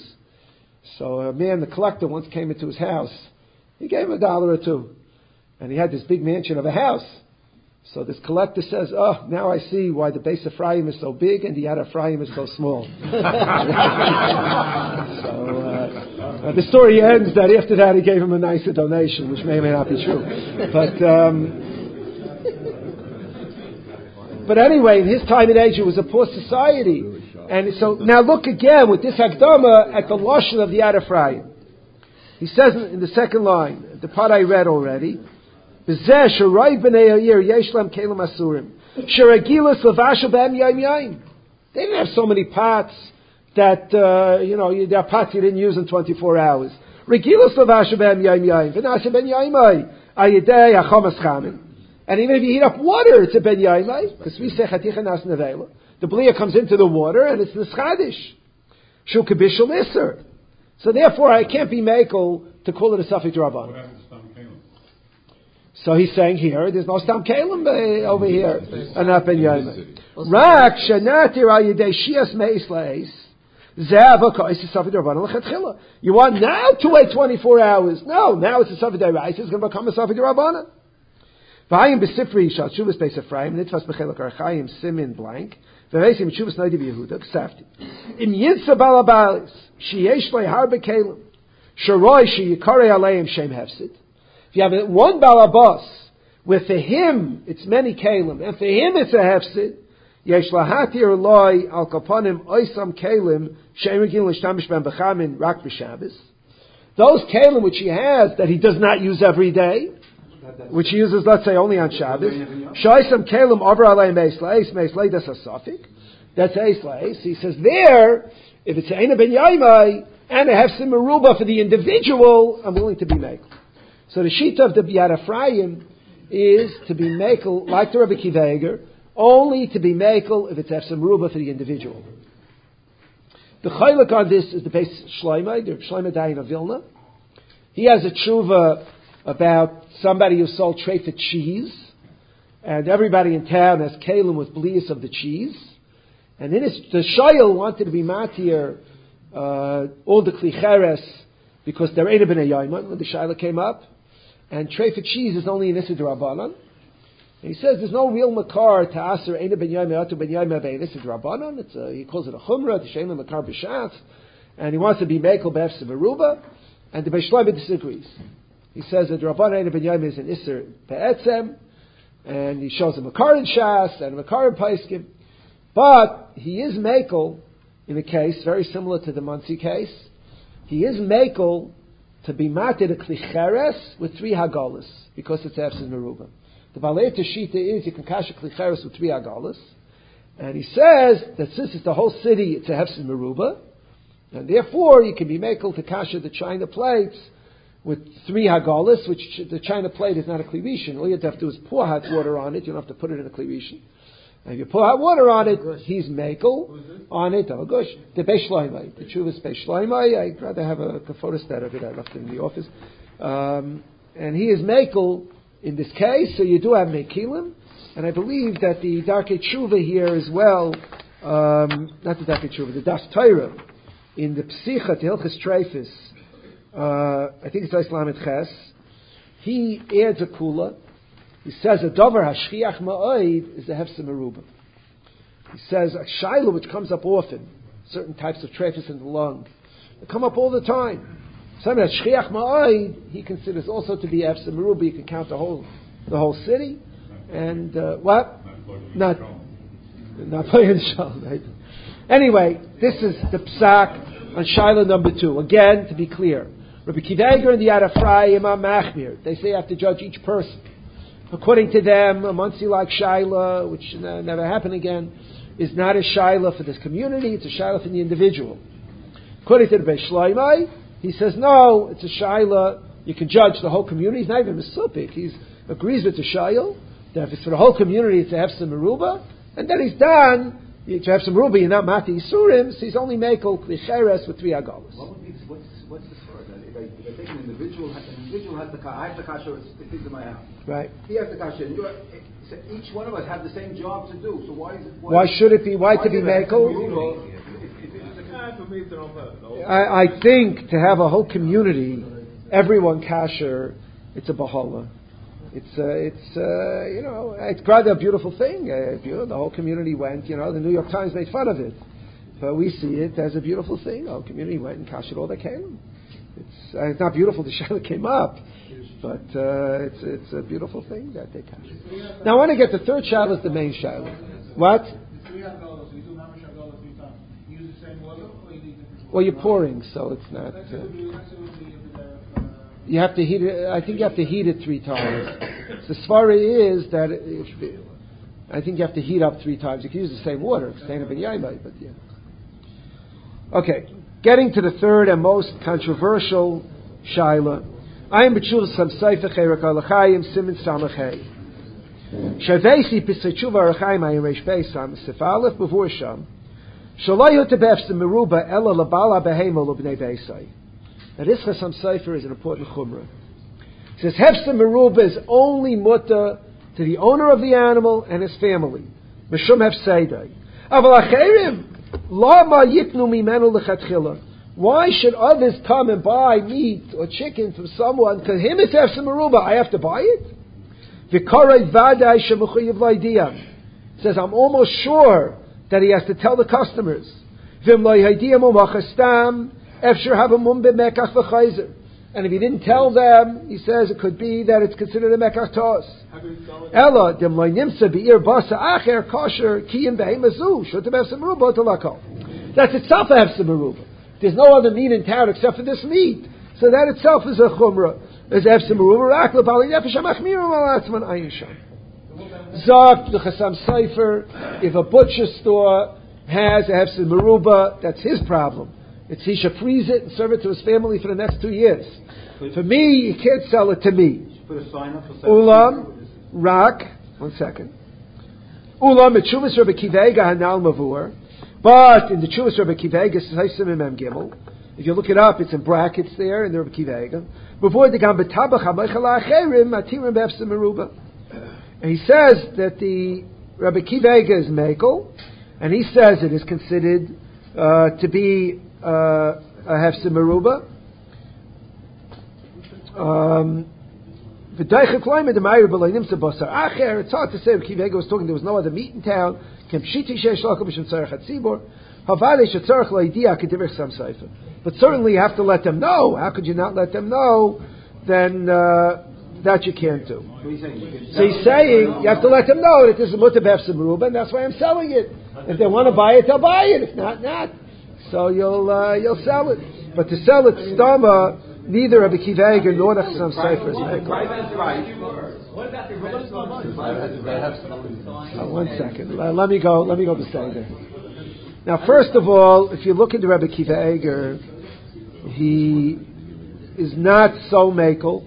So a man, the collector, once came into his house. He gave him a dollar or two. And he had this big mansion of a house. So this collector says, oh, now I see why the Beis Ephraim is so big and the Yad Ephraim is so small. so uh, uh, the story ends that after that he gave him a nicer donation, which may or may not be true. But um, but anyway, in his time and age, it was a poor society. And so now look again with this Hakdama at the Lashon of the Yad Ephraim. He says in the second line, the part I read already, They didn't have so many pots that, uh, you know, there are pots you didn't use in twenty-four hours. And even if you heat up water, it's a ben yaimai, because we say chaticha nas nevela. The blia comes into the water, and it's nischadish. Shul kabishul iser. So therefore, I can't be mekel to call it a safek d'Rabbanan. So he's saying here, there's no stam kalim uh, over here, and not ben yaimai. Rak shanatir al yedei shias meis leis. You want now to wait twenty-four hours? No, now it's a Safed Daraisa. It's going to become a Safed Rabbanan. V'ayim b'sifri shal Shuvas Beis Ephraim nitfas b'chelak archayim simin blank v'reisim Shuvas Noidi b'Yehuda ksafti im yitza balabalis sheyesh leihar b'kelim sharoi sheyikarei aleim shem hefsid. If you have one balabas where for him it's many kelim and for him it's a hefsid, yesh lahatir loy al kapanim oisam kelim she'emigil l'shtamish ben b'chamin rak b'Shabbos. Those kelim which he has that he does not use every day, which he uses, let's say, only on Shabbos. Shoisam kelim over alei meisleis meisleis das asafik. That's eisleis. He says there, if it's eina ben yaimai and a hefsim meruba for the individual, I'm willing to be mekel. So the sheet of the Yad Ephraim is to be mekel like the Rebbe Kiva Eger, only to be mekel if it's hefsim meruba for the individual. The chaylik on this is the base Shloimeh, the Shloimeh Dayan of Vilna. He has a tshuva about somebody who sold treifet cheese, and everybody in town has kalim with blias of the cheese. And in his, the shayil wanted to be matir uh, all the klicheres because they're ein ben yaiman when the shayla came up, and treifet cheese is only in Issa D'Rabbanan. And he says there's no real makar to aser ein ben yaiman atu ben yaiman bein Issa D'Rabbanan. It's a, he calls it a chumrah to shein makar b'shatz, and he wants to be mekel b'efse beruba, and the Beis Shloimeh disagrees. He says that Rabban Ein Ben Yaim is an Isser Be'etzem, and he shows a Makar in Shas and a Makar in Paiskim, but he is Mekel in a case very similar to the Muncie case. He is Mekel to be mated a Klicheres with three Hagalas, because it's Efsin Meruba. The Balei Teshita is you can cash a Klicheres with three Hagalas, and he says that since it's the whole city, it's a Efsin Meruba, and therefore you can be Mekel to kasha the China plates with three hagalas, which the China plate is not a klivishin. All you have to do is pour hot water on it. You don't have to put it in a klivishin. And if you pour hot water on it, he's mekel on it. Oh gosh, the Beis Shloimeh, the Chuvas Beis Shloimeh. I'd rather have a photostat of it. I left it in the office. Um, and he is mekel in this case. So you do have mekilim, and I believe that the Darkei Tshuva here as well. Um, not the Darkei Tshuva, the Das Torah in the Psicha Hilchos Treifus. Uh, I think it's Islam et Ches. He adds a kula. He says a davar hashchiach ma'oid is a hefsim meruba. He says a shaila which comes up often, certain types of trephus in the lung, they come up all the time. Something hashchiach ma'oid he considers also to be hefsim meruba. You can count the whole the whole city, and uh, what? Not not playing shalom. Right? Anyway, this is the psak on shaila number two. Again, to be clear. Rabbi Kiva Eger and the Yad Ephraim are machmir. They say you have to judge each person. According to them, a muncie like Shaila, which uh, never happened again, is not a Shaila for this community, it's a Shaila for the individual. According to the Beis Shloimeh, he says, no, it's a Shaila, you can judge the whole community. He's not even Mesupik. He agrees with the Shaila, that if it's for the whole community, it's a Hefsim Meruba, and then he's done, you have some Meruba, you're not Mati Isurim, so he's only Mekel Klicheres with three Agalas. What's, what's the story? If I, if I take an individual, an individual has the kasha, I have the kasha, it fits in my house. Right. He has the kasha. And each one of us have the same job to do. So why is it? Why, why should it be? Why, why to be mekel? I, I think to have a whole community, everyone kasher, it's a bahala. It's uh, it's uh, you know it's rather a beautiful thing. Uh, you know, the whole community went. You know, the New York Times made fun of it, but we see it as a beautiful thing. The whole community went and kashed all they came. It's, uh, it's not beautiful the Shaila came up, but uh, it's it's a beautiful thing that they kashed. Now I want to get the third Shaila is the main Shaila. What? Well, you're pouring, so it's not. Uh, you have to heat it. I think you have to heat it three times. The svara is that it, I think you have to heat up three times. You can use the same water, but yeah. Okay. Getting to the third and most controversial shaila, I am b'tshuvas from Sefer Cherek Alachayim Simin Samachay. Shavesi Pisachuvah Archaim Ayin Reish Beis Sam Sif Aleph Bevor Sham Shalayu Tebefs Meruba Ella Labala Behemo Lubnei Beisai. Now this Chasam Sofer is an important chumrah. It says Hefsa Meruba is only mutter to the owner of the animal and his family. Mishum Hefseidai. Aval Acherim Lama Yitnu Mimenu Lechatchila. Why should others come and buy meat or chicken from someone? Because him it's Hefsa Meruba, I have to buy it? V'karei Vadai Shemuchayiv Laidiyam. Says I'm almost sure that he has to tell the customers. V'im Laidiyam Umachastam Efshir Havamum B'Mekach V'Chayzer. And if he didn't tell them, he says it could be that it's considered a Mekach Tos. Ella Dim Lainimsa Be'ir Basa Acher Kosher Kiyim Be'emazu Shotem Hefsa Meruba Talako. That's itself a Hefsa Meruba. There's no other meat in town except for this meat. So that itself is a chumrah. There's Hefsa Meruba, Rakla, Bali Nefesh, HaMachmir, Malatzman, Ayin Sham. Zok, the Chasam Sofer, if a butcher store has a Hefsa Meruba, that's his problem. It's he should freeze it and serve it to his family for the next two years. For me, you can't sell it to me. Put a sign up for Ulam, Rak, one second. Ulam, Etshuvas Rebbe Kivega, Hanal Mavur. But in the Chuvas Rebbe Kivega, Saisim Mem Gimel, if you look it up, it's in brackets there in the Rebbe Kivega. Before the Gam Betabach HaMeichel Acherim Atirim Befsa Meruba. And he says that the Rebbe Kivega is Mekel, and he says it is considered uh, to be uh, a Hefsa Meruba. Um, it's hard to say if Kivega was talking, there was no other meat in town. But certainly you have to let them know. How could you not let them know? Then uh, that you can't do. So he's saying you have to let them know that this is a mutter b'hefsa meruba, and that's why I'm selling it. If they want to buy it, they'll buy it. If not, not. So you'll uh, you'll sell it. But to sell it stama, neither Rabbi Kivega nor the Chasam Sofer is making. What about the rest of Uh, one second. Uh, let me go. Let me go beside there. Now, first of all, if you look into Rabbi Kiva Eger, he is not so makel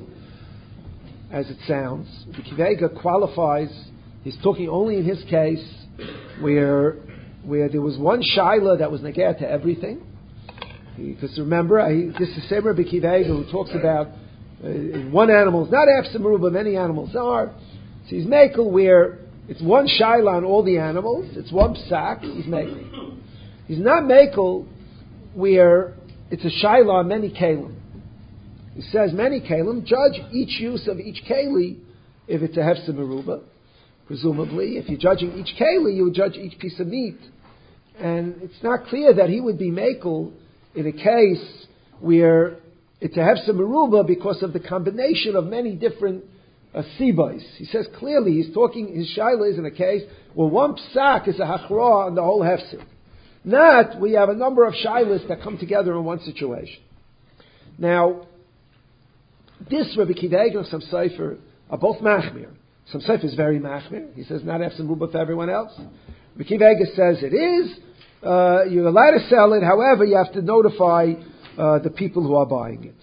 as it sounds. Rabbi Kiva Eger qualifies. He's talking only in his case where where there was one shaila that was negeh to everything. Because remember, I, this is the same Rabbi Kiva Eger who talks about. Uh, one animal is not Hefsa Meruba, many animals are. So he's makel where it's one shaila on all the animals, it's one psak, he's makel. He's not makel where it's a shaila on many kalim. He says many kalim, judge each use of each keli if it's a Hefsa Meruba. Presumably, if you're judging each keli, you would judge each piece of meat. And it's not clear that he would be makel in a case where it's a Hefsa Meruba because of the combination of many different uh, sibais. He says clearly, he's talking, his shaila is in a case where one psak is a hachra on the whole Hefsa. Not, we have a number of shailas that come together in one situation. Now, this Rabbi Kiva Eger and Chasam Sofer are both machmir. Chasam Sofer is very machmir. He says not Hefsa Meruba for everyone else. Rabbi Kiva Eger says it is. Uh, you're allowed to sell it, however, you have to notify Uh, the people who are buying it.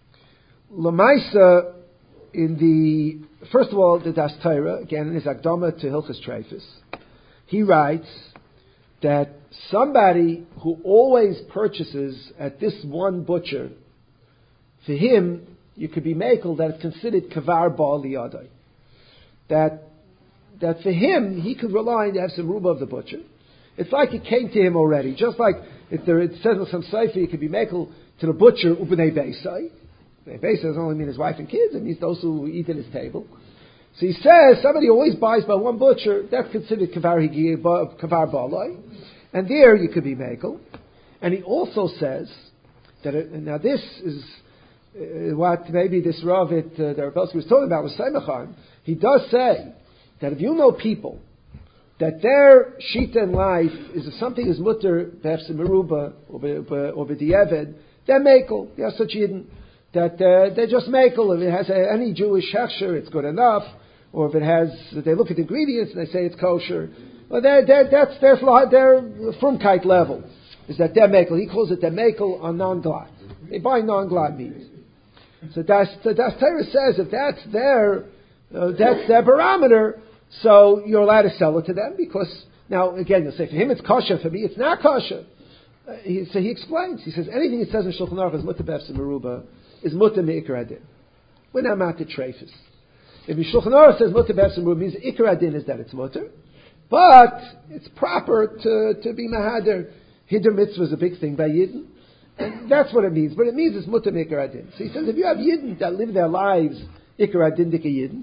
Lamaisa, in the, first of all, the Das Torah, again in his Akdama to Hilchas Treifus, he writes that somebody who always purchases at this one butcher, for him, you could be makel that it's considered kavar ba'al liyadai. That, that for him, he could rely on the Hefsa Meruba of the butcher. It's like it came to him already. Just like if there, it says in some Sefer, you could be makel to the butcher, Ubnei Beisai. Ubnei Beisai doesn't only mean his wife and kids, it means those who eat at his table. So he says, somebody always buys by one butcher, that's considered Kavar Balai. And there you could be makel. And he also says, that it, now this is uh, what maybe this Rav at, uh, that Rabelski was talking about, was Seimachan. He does say, that if you know people, that their shita in life is if something is mutter, Hefsa Meruba, or b'di'eved, they're makel. They are such yidden that uh, they're just makel. If it has a, any Jewish hechsher, it's good enough. Or if it has, they look at the ingredients and they say it's kosher. Well, they're, they're, that's their their frumkeit level. Is that they're makel? He calls it they're makel on non-glad. They buy non-glad meat. So that's the Das Torah says if that's their uh, that's their barometer. So you're allowed to sell it to them because, now again, you'll say, for him it's kosher, for me it's not kosher. Uh, he, so he explains. He says, anything it says in Shulchan Aruch is mutter b'efsem meruba, is mutter me'ikar adin. We're not matter treifus. If Shulchan Aruch says mutter b'efsem meruba, means ikar adin is that it's mutter, but it's proper to, to be mahader. Hider mitzvah is a big thing by Yidden, and that's what it means. But it means it's mutter me'ikar adin. So he says, if you have Yidden that live their lives ikar adin dika Yidden,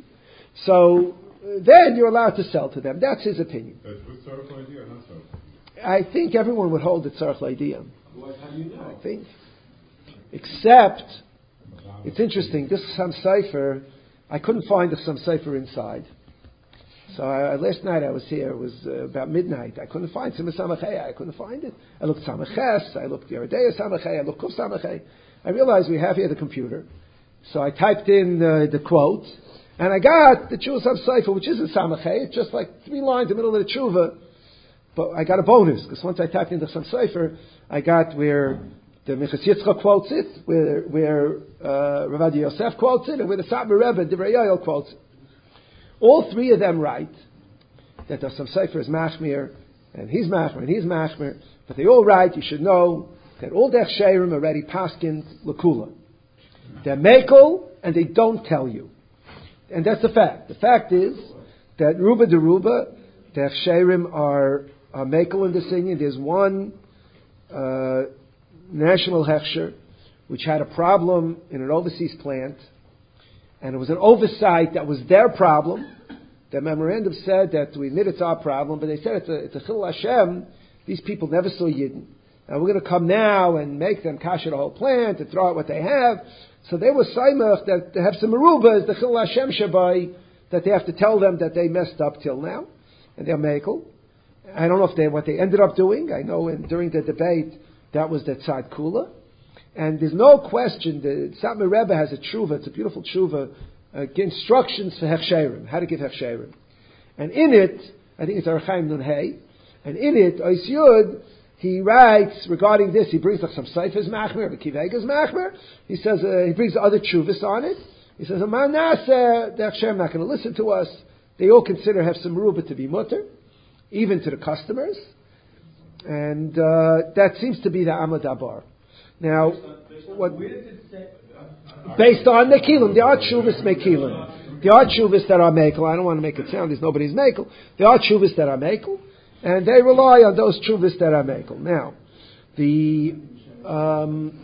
so then you're allowed to sell to them. That's his opinion. That's with Tzarech idea or not Tzarech? I think everyone would hold the Tzarech L'idea. Otherwise, how do you know? I think. Except, it's interesting, this Sam Sefer, I couldn't find the Sam Sefer inside. So I, last night I was here, it was uh, about midnight. I couldn't find Simon Samachei, I couldn't find it. I looked Samaches, I looked Yeridea Samachei, I looked Kuf Samachei. I realized we have here the computer. So I typed in uh, the quote, and I got the Tshuva Sam Sefer, which isn't Samachei, it's just like three lines in the middle of the Tshuva. But I got a bonus, because once I typed in the Sam Sefer, I got where the Minchas Yitzchak quotes it, where where uh, Rav Adi Yosef quotes it, and where the Satmar Rebbe, Divrei Yoel, quotes it. All three of them write that the Sam Sefer is Machmir, and he's Machmir, and he's Machmir, but they all write, you should know, that all the Chseirim already paskind L'Kula. They're Mekel, and they don't tell you. And that's the fact. The fact is that Ruba de Ruba, the Chseirim are, are Mekel in this thing. There's one uh, national Hechsher which had a problem in an overseas plant, and it was an oversight that was their problem. The memorandum said that we admit it's our problem, but they said it's a, it's a Chilul Hashem. These people never saw Yidden. And we're going to come now and make them kasher the whole plant and throw out what they have. So they were Saimach that they have some Meruba is the Chilul Hashem Shabai, that they have to tell them that they messed up till now. And they're Mekel. I don't know if they, what they ended up doing. I know in, during the debate, that was the Tzad Kula. And there's no question, the Satmar Rebbe has a tshuva, it's a beautiful tshuva, uh, instructions for Hechsherim, how to give Hechsherim. And in it, I think it's Orach Chaim Nun Hey, and in it, Ois Yud, he writes regarding this, he brings like some Seifers Machmer, the Kivegas Machmer, he says, uh, he brings other tshuvas on it. He says, Aman Naseh, the Hechsherim not going to listen to us. They all consider Hefsem Meruba to be mutter, even to the customers. And uh, that seems to be the Amad Abar. Now, what, based on Mekilim, there are Tshuvas Mekilim. There are Tshuvas that are Mekel. I don't want to make it sound there's nobody's Mekel. There are Tshuvas that are Mekel, and they rely on those Tshuvas that are Mekel. Now, the um,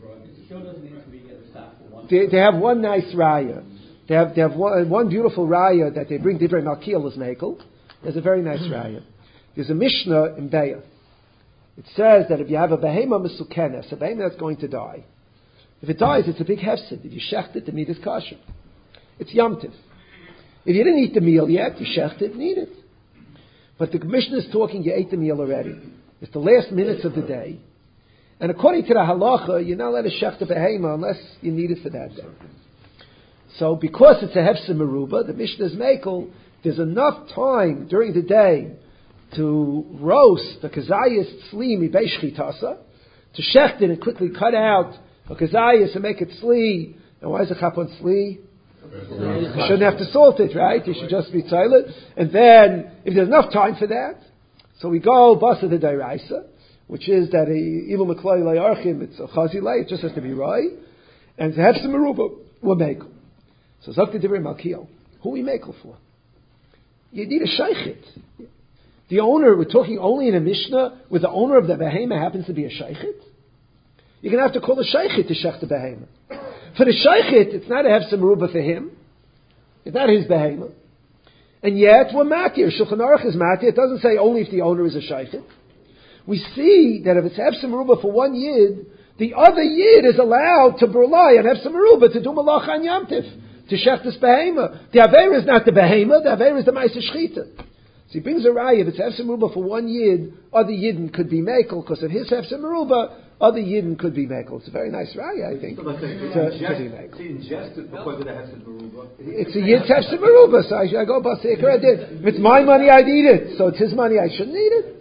they, they have one nice raya. They have they have one, one beautiful raya that they bring Divrei Malkiel as Mekel. There's a very nice raya. There's a Mishnah in Be'ah. It says that if you have a behema mesukenes, a behema that's going to die, if it dies, it's a big hefsid. If you shecht it, the meat is kosher. It's yomtiv. If you didn't eat the meal yet, you shecht it and eat it. But the Mishnah is talking, you ate the meal already. It's the last minutes of the day. And according to the halacha, you're not allowed to shecht the behema unless you need it for that day. So because it's a hefsid meruba, the Mishnah is mekel, there's enough time during the day to roast the kazayas tzli mibei shchitasa, to shecht it and quickly cut out a kazayas and make it tzli. And why is it chapon tzli? You shouldn't have to salt it, right? You should just be silent. And then, if there's enough time for that, so we go basa the dairaisa, which is that ilu mekloi le'archim, it's a chazilei, it just has to be right, and to have some meruba, we're mekel. So Zakti Divrei Malkiel, who are we mekel for? You need a shaychit. The owner, we're talking only in a Mishnah where the owner of the behema happens to be a shaychit. You're going to have to call the shaychit to shech the behema. For the shaychit, it's not to have some ruba for him. It's not his behema. And yet, we're matir. Shulchan Aruch is matir. It doesn't say only if the owner is a shaychit. We see that if it's hefsem meruba for one yid, the other yid is allowed to rely on hefsem meruba to do malach an yamtiv, to shech this behema. The aver is not the behema, the aver is the ma'aseh shchita. So he brings a raya, if it's hefsem meruba for one yid, other yidden could be mekel, because of his hefsem meruba, other yidden could be mekel. It's a very nice raya, I think, so like to, to be mekel. It's ingested because of the hefsem meruba. It's a yid's hefsem meruba, so I, should, I go bust the ikra, I did. If it's my money, I'd eat it. So it's his money, I shouldn't eat it.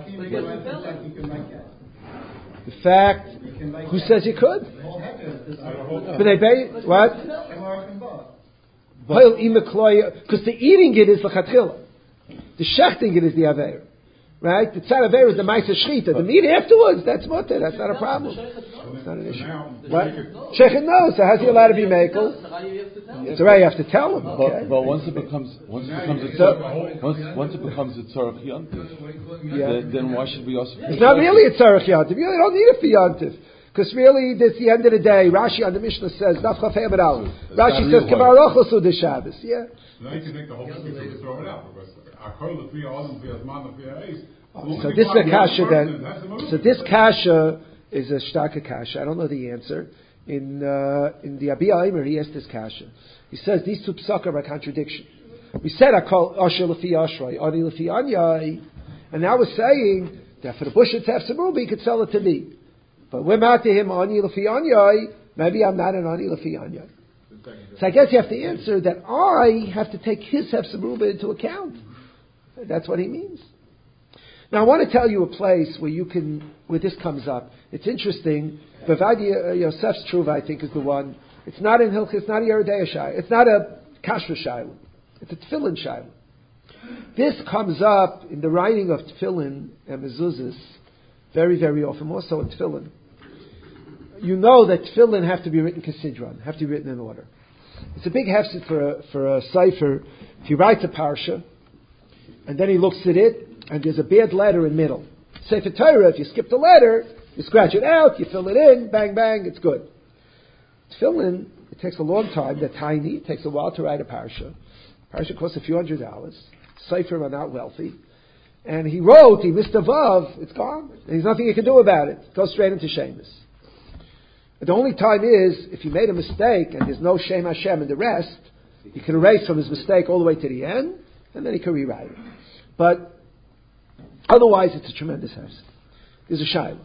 The fact, who says you could? But they pay, what? Because the eating it is the chatchila. The shechting it is the aver. Right? The tzad aver is the ma'aser shchita. The meat afterwards, that's mutter. That's not a problem. It's not an issue. What? Shechet knows. So how's he allowed to be makel? It's alright. You have to tell him. Okay. But, but once it becomes once it becomes a tzarech, once once it becomes a tzarech yontif, yeah. then, then why should we also? It's not really a tzarech yontif. You really don't need it for yontif. Because really, this the end of the day. Rashi on the Mishnah says, Daf Chaf Hei Amud Aleph. Rashi says, Kamar Rochel Suda Shabbos. Yeah. So now you can make the whole thing to throw it out. Because Akol, the three Adam, the Azman, the Ace. So this is a kasha then. So this kasha is a shtaka kasha. I don't know the answer. In uh, in the Abi Aimer, he asked this kasha. He says these two psaka are a contradiction. We said Akol Asher Lefi Ashrei, Ani Lefi Anyai, and now we're saying that for the bush it's Hefsamuba, he could sell it to me. But we're mad to him Ani Lefi Anyai. Maybe I'm not an Ani Lefi Anyai. So I guess you have to answer that I have to take his Hefsamuba into account. That's what he means. Now I want to tell you a place where you can, where this comes up. It's interesting. Bavadi Yosef's Truva, I think, is the one. It's not in Hilchah, it's not a Yeridei Shai. It's not a Kashrus Shaila. It's a Tefillin Shaila. This comes up in the writing of Tefillin and Mezuzahs very, very often, more so in Tefillin. You know that Tefillin have to be written Kesidron, have to be written in order. It's a big hefset for a, for a cipher. If he writes a parsha, and then he looks at it, and there's a bad letter in the middle. Sefer Torah, if you skip the letter, you scratch it out, you fill it in, bang, bang, it's good. Tefillin, it takes a long time, they're tiny, it takes a while to write a parsha. Parsha costs a few hundred dollars. Sefer are not wealthy. And he wrote, he missed a vav, it's gone. And there's nothing you can do about it. It goes straight into Shemus. The only time is, if you made a mistake and there's no Shem Hashem in the rest, you can erase from his mistake all the way to the end, and then he can rewrite it. But otherwise, it's a tremendous hefset. There's a shayla.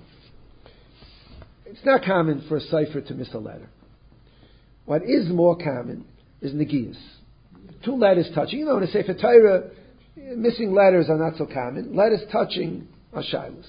It's not common for a cipher to miss a letter. What is more common is negiyas. Two letters touching. You know, in a Sefer Torah, missing letters are not so common. Letters touching are shaylas.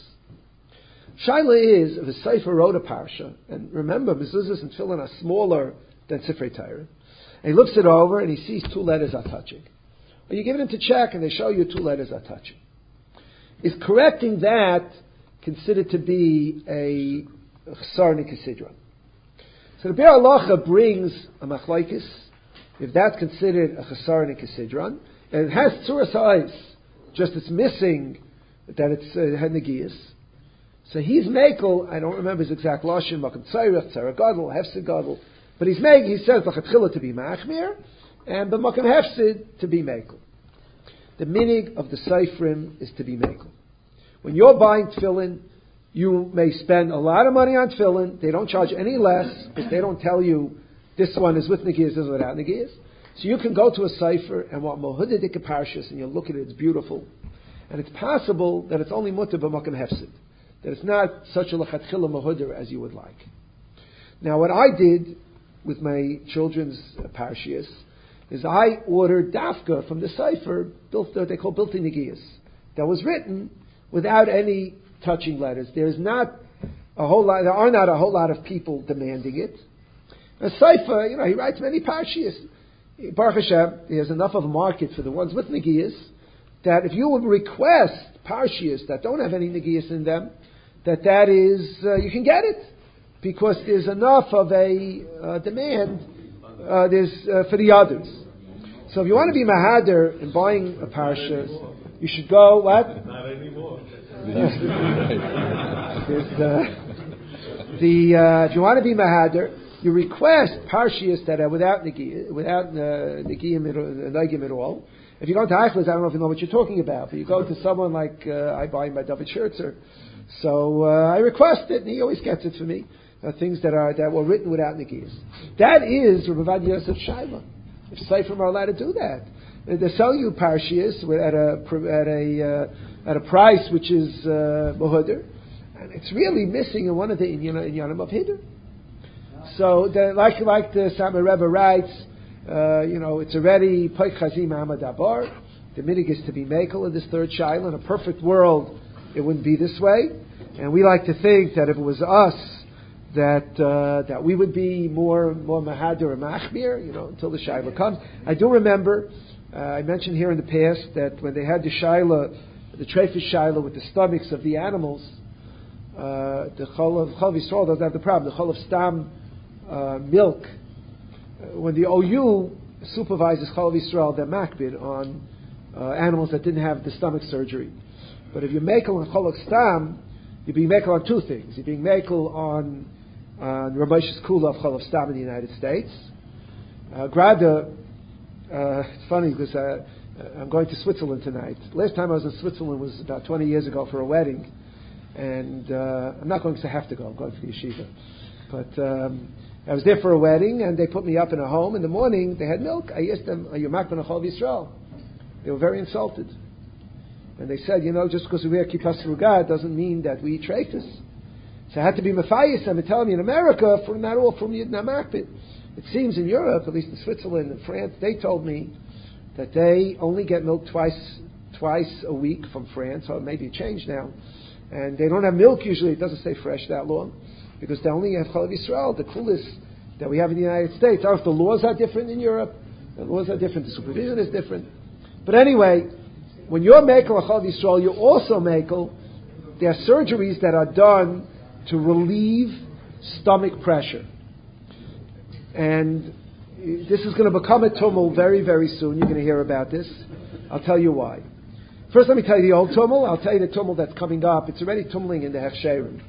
Shayla is, if a cipher wrote a parsha, and remember, mezuzahs and tefillin are smaller than Sifrei Torah, and he looks it over and he sees two letters are touching. Or you give it him to check and they show you two letters are touching. Is correcting that considered to be a chesar nikesidron? So the Be'er Halacha brings a machlokes, if that's considered a chesar nikesidron, and it has tzuras ha'os, just it's missing that it's uh, had negiyas. So he's mekel, I don't remember his exact lashon, makom tzairach, tzara gadol, hefsid gadol, but he's mekel, he says l'chatchila to be machmir, and but makom hefsid to be mekel. The minig of the seifrim is to be mekel. When you're buying tefillin, you may spend a lot of money on tefillin. They don't charge any less because they don't tell you this one is with negiyas, this is without negiyas. So you can go to a cipher and want mohudidik parshas, and you look at it, it's beautiful. And it's possible that it's only mutter b'makom hefsid, that it's not such a lechatchila mohudir as you would like. Now what I did with my children's parshias is I ordered dafka from the cipher, built they call built-in negiyas, that was written without any touching letters. There's not a whole lot. There are not a whole lot of people demanding it. A cipher, you know, he writes many parshias. Baruch Hashem, he has enough of a market for the ones with negiyas that if you would request parshias that don't have any negiyas in them, that that is uh, you can get it because there's enough of a uh, demand. Uh, there's uh, for the others. So if you want to be mahader in buying a parsha, you should go what? Not anymore. There's, uh, the uh, if you want to be mahader, you request parshias that are without negi, without uh, negiyim at all. If you go to Eichler's, I don't know if you know what you're talking about, but you go to someone like uh, I buy by David Scherzer, so uh, I request it, and he always gets it for me. Uh, things that are that were written without negiyas. That is Rabbi Ovadia Yosef Shaila. If Seifrim are allowed to do that, they sell you parshias at a at a uh, at a price which is uh, mohuder, and it's really missing in one of the inyanim of hidur. So, the, like like the Samar Rebbe writes, uh, you know, it's already Poik Chazim Ahmad Abar. The minig is to be mekel in this third shaila. In a perfect world, it wouldn't be this way, and we like to think that if it was us, that uh, that we would be more more mahadir or machmir, you know, until the shaila comes. I do remember uh, I mentioned here in the past that when they had the shaila, the treifus shaila with the stomachs of the animals, uh, the chol of chol Yisrael doesn't have the problem. The chol of stam uh, milk, uh, when the O U supervises chol Yisrael, they're makbid on uh, animals that didn't have the stomach surgery. But if you makel on chol of stam, you're being makel on two things. You're being makel on on Ramesh's Kula of chol of stam in the United States. Uh, Grada, uh, it's funny because uh, I'm going to Switzerland tonight. Last time I was in Switzerland was about twenty years ago for a wedding, and uh, I'm not going because I have to go. I'm going for the yeshiva, but um, I was there for a wedding, and they put me up in a home. In the morning, they had milk. I asked them, "Are you makban chol Yisrael?" They were very insulted, and they said, "You know, just because we wear kippas ruga doesn't mean that we eat treifus." So I had to be mafayis and tell me in America, for not all from Yidna Makbid. It seems in Europe, at least in Switzerland and France, they told me that they only get milk twice twice a week from France, or maybe it changed now. And they don't have milk usually, it doesn't stay fresh that long, because they only have Chalav Yisrael, the kulis that we have in the United States. Or if the laws are different in Europe, the laws are different, the supervision is different. But anyway, when you're makel Chalav Yisrael, you also makel, there are surgeries that are done to relieve stomach pressure. And this is going to become a tumul very, very soon. You're going to hear about this. I'll tell you why. First, let me tell you the old tumul. I'll tell you the tumul that's coming up. It's already tumbling in the hechsherim.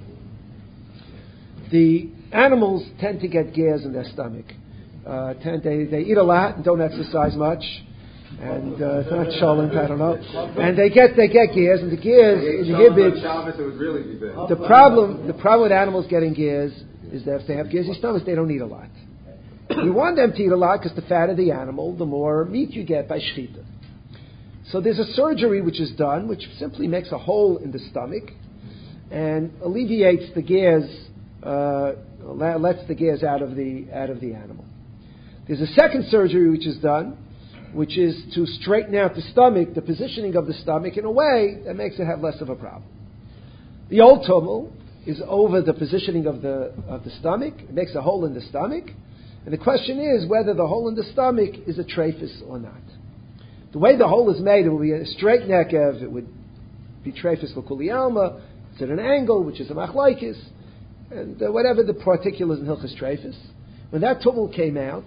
The animals tend to get gas in their stomach. Uh, tend, they, they eat a lot and don't exercise much. And uh, it's not sholent, I don't know. And they get they get gears, and the gears inhibit. The problem the problem with animals getting gears is that if they have gearsy stomachs, they don't eat a lot. We want them to eat a lot because the fatter the animal, the more meat you get by shechita. So there's a surgery which is done, which simply makes a hole in the stomach and alleviates the gears, uh, lets the gears out of the out of the animal. There's a second surgery which is done, which is to straighten out the stomach, the positioning of the stomach in a way that makes it have less of a problem. The old tumul is over the positioning of the of the stomach. It makes a hole in the stomach. And the question is whether the hole in the stomach is a treifus or not. The way the hole is made, it will be a straight nekev, it would be treifus l'kuli alma, it's at an angle, which is a machlaikis, and uh, whatever the particulars in Hilchas treifus. When that tumul came out,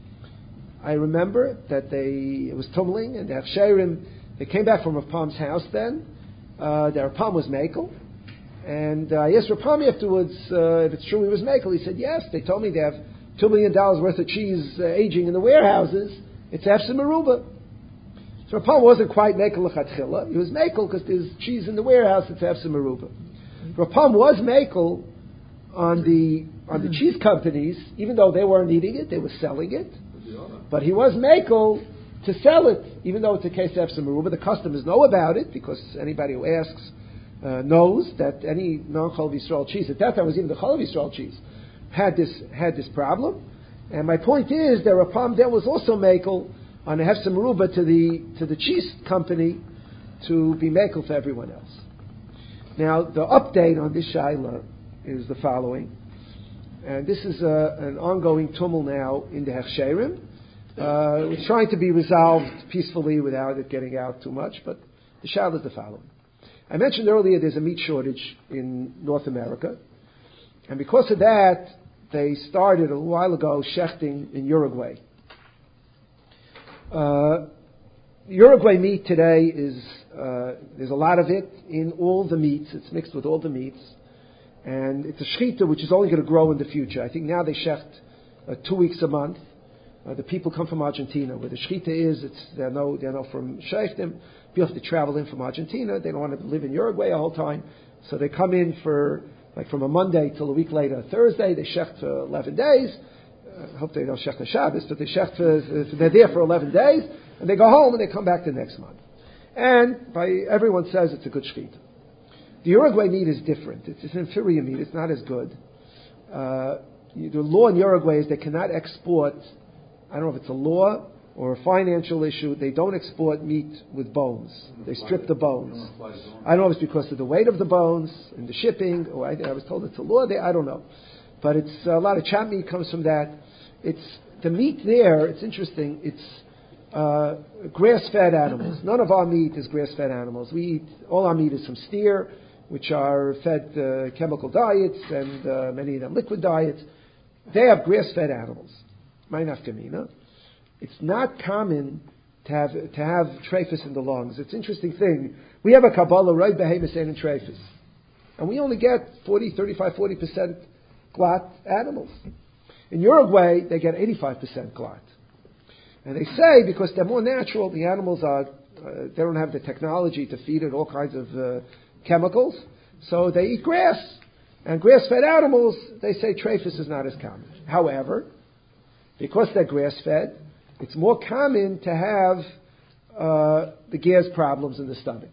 I remember that they, it was tumbling, and the Hechsherim, they came back from Rav Palm's house then. Uh, the Rav Palm was Mekel. And uh, I asked Rav Palm afterwards uh, if it's true he was Mekel. He said, yes, they told me they have two million dollars worth of cheese uh, aging in the warehouses. It's Efsim Aruba. So Rav Palm wasn't quite Mekel L'chatchila. He was Mekel because there's cheese in the warehouse, it's Efsim Aruba. Rav Palm was Mekel on the, on the cheese companies, even though they weren't eating it, they were selling it. But he was makel to sell it, even though it's a case of Efsim Aruba. The customers know about it because anybody who asks uh, knows that any non-Chol Yisrael cheese, at that time it was even the Chol Yisrael cheese, had this had this problem. And my point is that Rav Palm then was also makel on a Efsim Aruba to the to the cheese company to be makel for everyone else. Now the update on this shaila is the following. And this is a, an ongoing tumul now in the Hechsherim. Uh, it's trying to be resolved peacefully without it getting out too much, but the shaila is the following. I mentioned earlier there's a meat shortage in North America, and because of that, they started a little while ago shechting in Uruguay. Uh, Uruguay meat today is, uh, there's a lot of it in all the meats. It's mixed with all the meats. And it's a shechita which is only going to grow in the future. I think now they shecht uh, two weeks a month. Uh, the people come from Argentina. Where the shechita is, it's, they're no, they're no from shechtim. People have to travel in from Argentina. They don't want to live in Uruguay the whole time. So they come in for, like from a Monday till a week later, Thursday. They shecht for eleven days. I uh, hope they don't shecht the Shabbos, but they shecht for, uh, they're there for eleven days. And they go home and they come back the next month. And by everyone says it's a good shechita. The Uruguay meat is different. It's, it's an inferior meat. It's not as good. Uh, the law in Uruguay is they cannot export, I don't know if it's a law or a financial issue, they don't export meat with bones. They strip the bones. I don't know if it's because of the weight of the bones and the shipping, or I, I was told it's a law there, I don't know. but it's a lot of chop meat comes from that. It's the meat there. It's interesting. It's uh, grass-fed animals. None of our meat is grass-fed animals. We eat all our meat is from steer, which are fed uh, chemical diets and uh, many of them liquid diets. They have grass-fed animals. Ma'inafkamina. It's not common to have to have trephis in the lungs. It's an interesting thing. We have a Kabbalah, right, behemoth and trephis. And we only get forty, thirty-five, forty percent glot animals. In Uruguay, they get eighty-five percent glot. And they say because they're more natural, the animals are, uh, they don't have the technology to feed it all kinds of uh, chemicals, so they eat grass. And grass-fed animals, they say trephis is not as common. However, because they're grass-fed, it's more common to have uh, the gas problems in the stomach.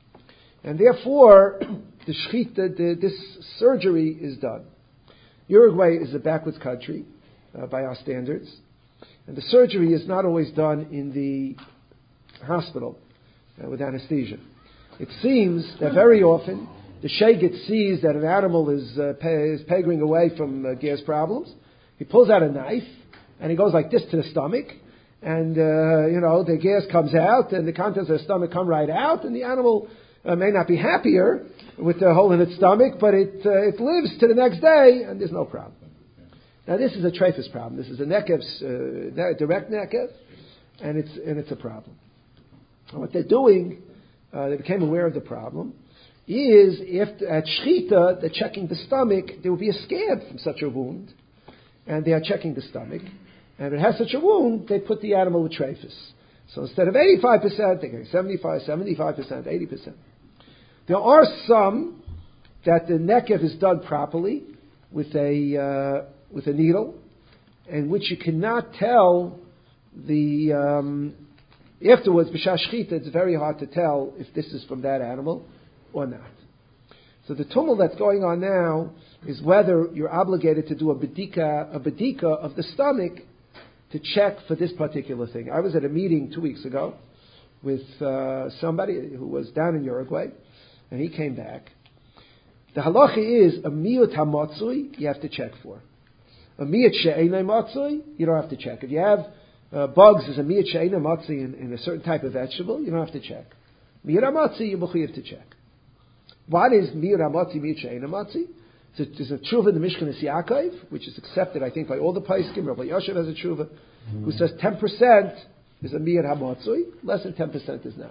And therefore, the shchita, the, this surgery is done. Uruguay is a backwards country uh, by our standards. And the surgery is not always done in the hospital uh, with anesthesia. It seems that very often the shegit sees that an animal is, uh, pe- is pegging away from uh, gas problems. He pulls out a knife and he goes like this to the stomach. And, uh, you know, the gas comes out and the contents of the stomach come right out and the animal uh, may not be happier with the hole in its stomach, but it uh, it lives to the next day and there's no problem. Now this is a trephis problem. This is a nekev, uh, direct nekev, and it's and it's a problem. And what they're doing, uh, they became aware of the problem, is if at shchita they're checking the stomach, there will be a scab from such a wound, and they are checking the stomach, and if it has such a wound, they put the animal with trephis. So instead of eighty-five percent, they're getting seventy-five, seventy-five percent, eighty percent. There are some that the nekev is done properly with a uh, with a needle, in which you cannot tell the um, afterwards b'shas shchita. It's very hard to tell if this is from that animal or not. So the tumult that's going on now is whether you're obligated to do a bedika, a bedika of the stomach to check for this particular thing. I was at a meeting two weeks ago with uh, somebody who was down in Uruguay. And he came back. The halacha is a miyut hamatzui you have to check for. A miyut she'enei matzui you don't have to check. If you have uh, bugs as a miyut she'enei matzui in, in a certain type of vegetable, you don't have to check. Miyut hamatzui you have to check. What is miyut hamatzui, miyut she'enei matzui? So there's a tshuva in the Mishkan Yaakov, which is accepted, I think, by all the poskim. Rabbi Yoshev has a tshuva who says ten percent is a miyut hamatzui, less than ten percent is not.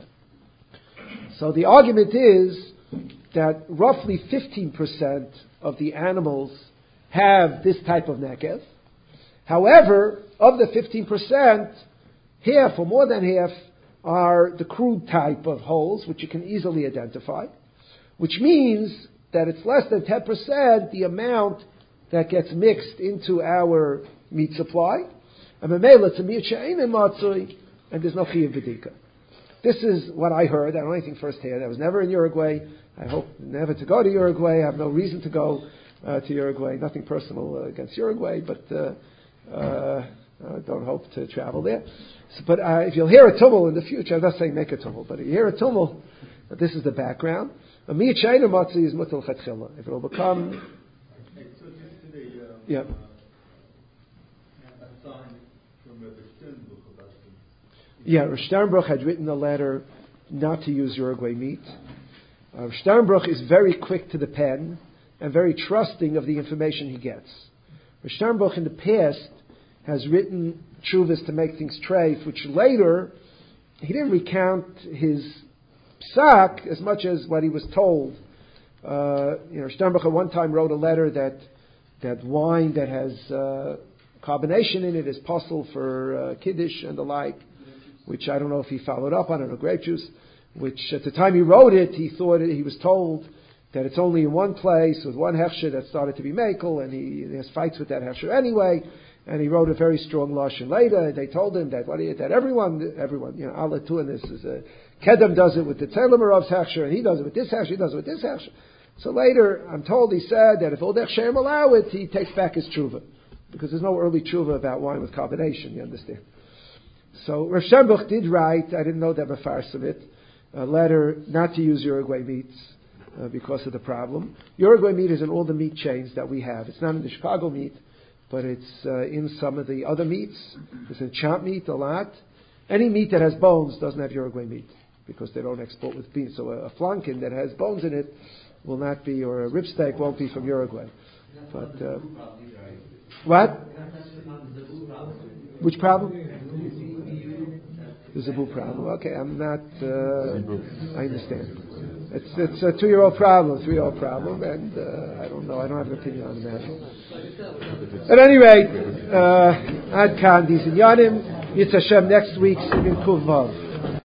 So the argument is that roughly fifteen percent of the animals have this type of nekev. However, of the fifteen percent, half or more than half are the crude type of holes, which you can easily identify, which means that it's less than ten percent the amount that gets mixed into our meat supply. And memela it's a miyut she'enei matzui, and there's no chiyuv b'dika. This is what I heard. I don't know anything firsthand. I was never in Uruguay. I hope never to go to Uruguay. I have no reason to go uh, to Uruguay. Nothing personal uh, against Uruguay, but uh, uh, I don't hope to travel there. So, but uh, if you'll hear a tumult in the future, I'm not saying make a tumult, but if you hear a tumult, this is the background. A miyut she'enei matzui is mutal chetchila. If it will become... Hey, so just today, uh, Yeah. uh, a sign from the Sternbuch about the... Yeah, Rav Sternbruch had written a letter not to use Uruguay meat. Uh, Rav Sternbruch is very quick to the pen and very trusting of the information he gets. Rav Sternbruch in the past has written tshuvas to make things treif, which later he didn't recount his psak as much as what he was told. Uh, you know, Sternbruch at one time wrote a letter that that wine that has uh, carbonation in it is possible for uh, kiddush and the like, which I don't know if he followed up on it, or grape juice, which at the time he wrote it, he thought it, he was told that it's only in one place with one hechsher that started to be makel, and he, he has fights with that hechsher anyway, and he wrote a very strong lashon later. They told him that what he, that everyone, everyone, you know, Allah too, and this is a Kedem does it with the Tzelemerov's hechsher, and he does it with this hechsher, he does it with this hechsher. So later, I'm told he said that if all the hechsherim allow it, he takes back his tshuva, because there's no early tshuva about wine with carbonation. You understand? So Rav Sternbuch did write, I didn't know that Mefarsim it, a letter not to use Uruguay meats. uh, because of the problem. Uruguay meat is in all the meat chains that we have. It's not in the Chicago meat, but it's uh, in some of the other meats. It's in chop meat a lot. Any meat that has bones doesn't have Uruguay meat because they don't export with beans. So a, a flanken that has bones in it will not be, or a rib steak won't be from Uruguay. But uh, what? Which problem? The Zabu problem. Okay, I'm not. Uh, I understand. It's it's a two-year-old problem, three-year-old problem, and uh, I don't know. I don't have an opinion on the matter. At any rate, uh, Ad Kan, these Yanim, Yitzhashem next week, Simin Kuv Vav.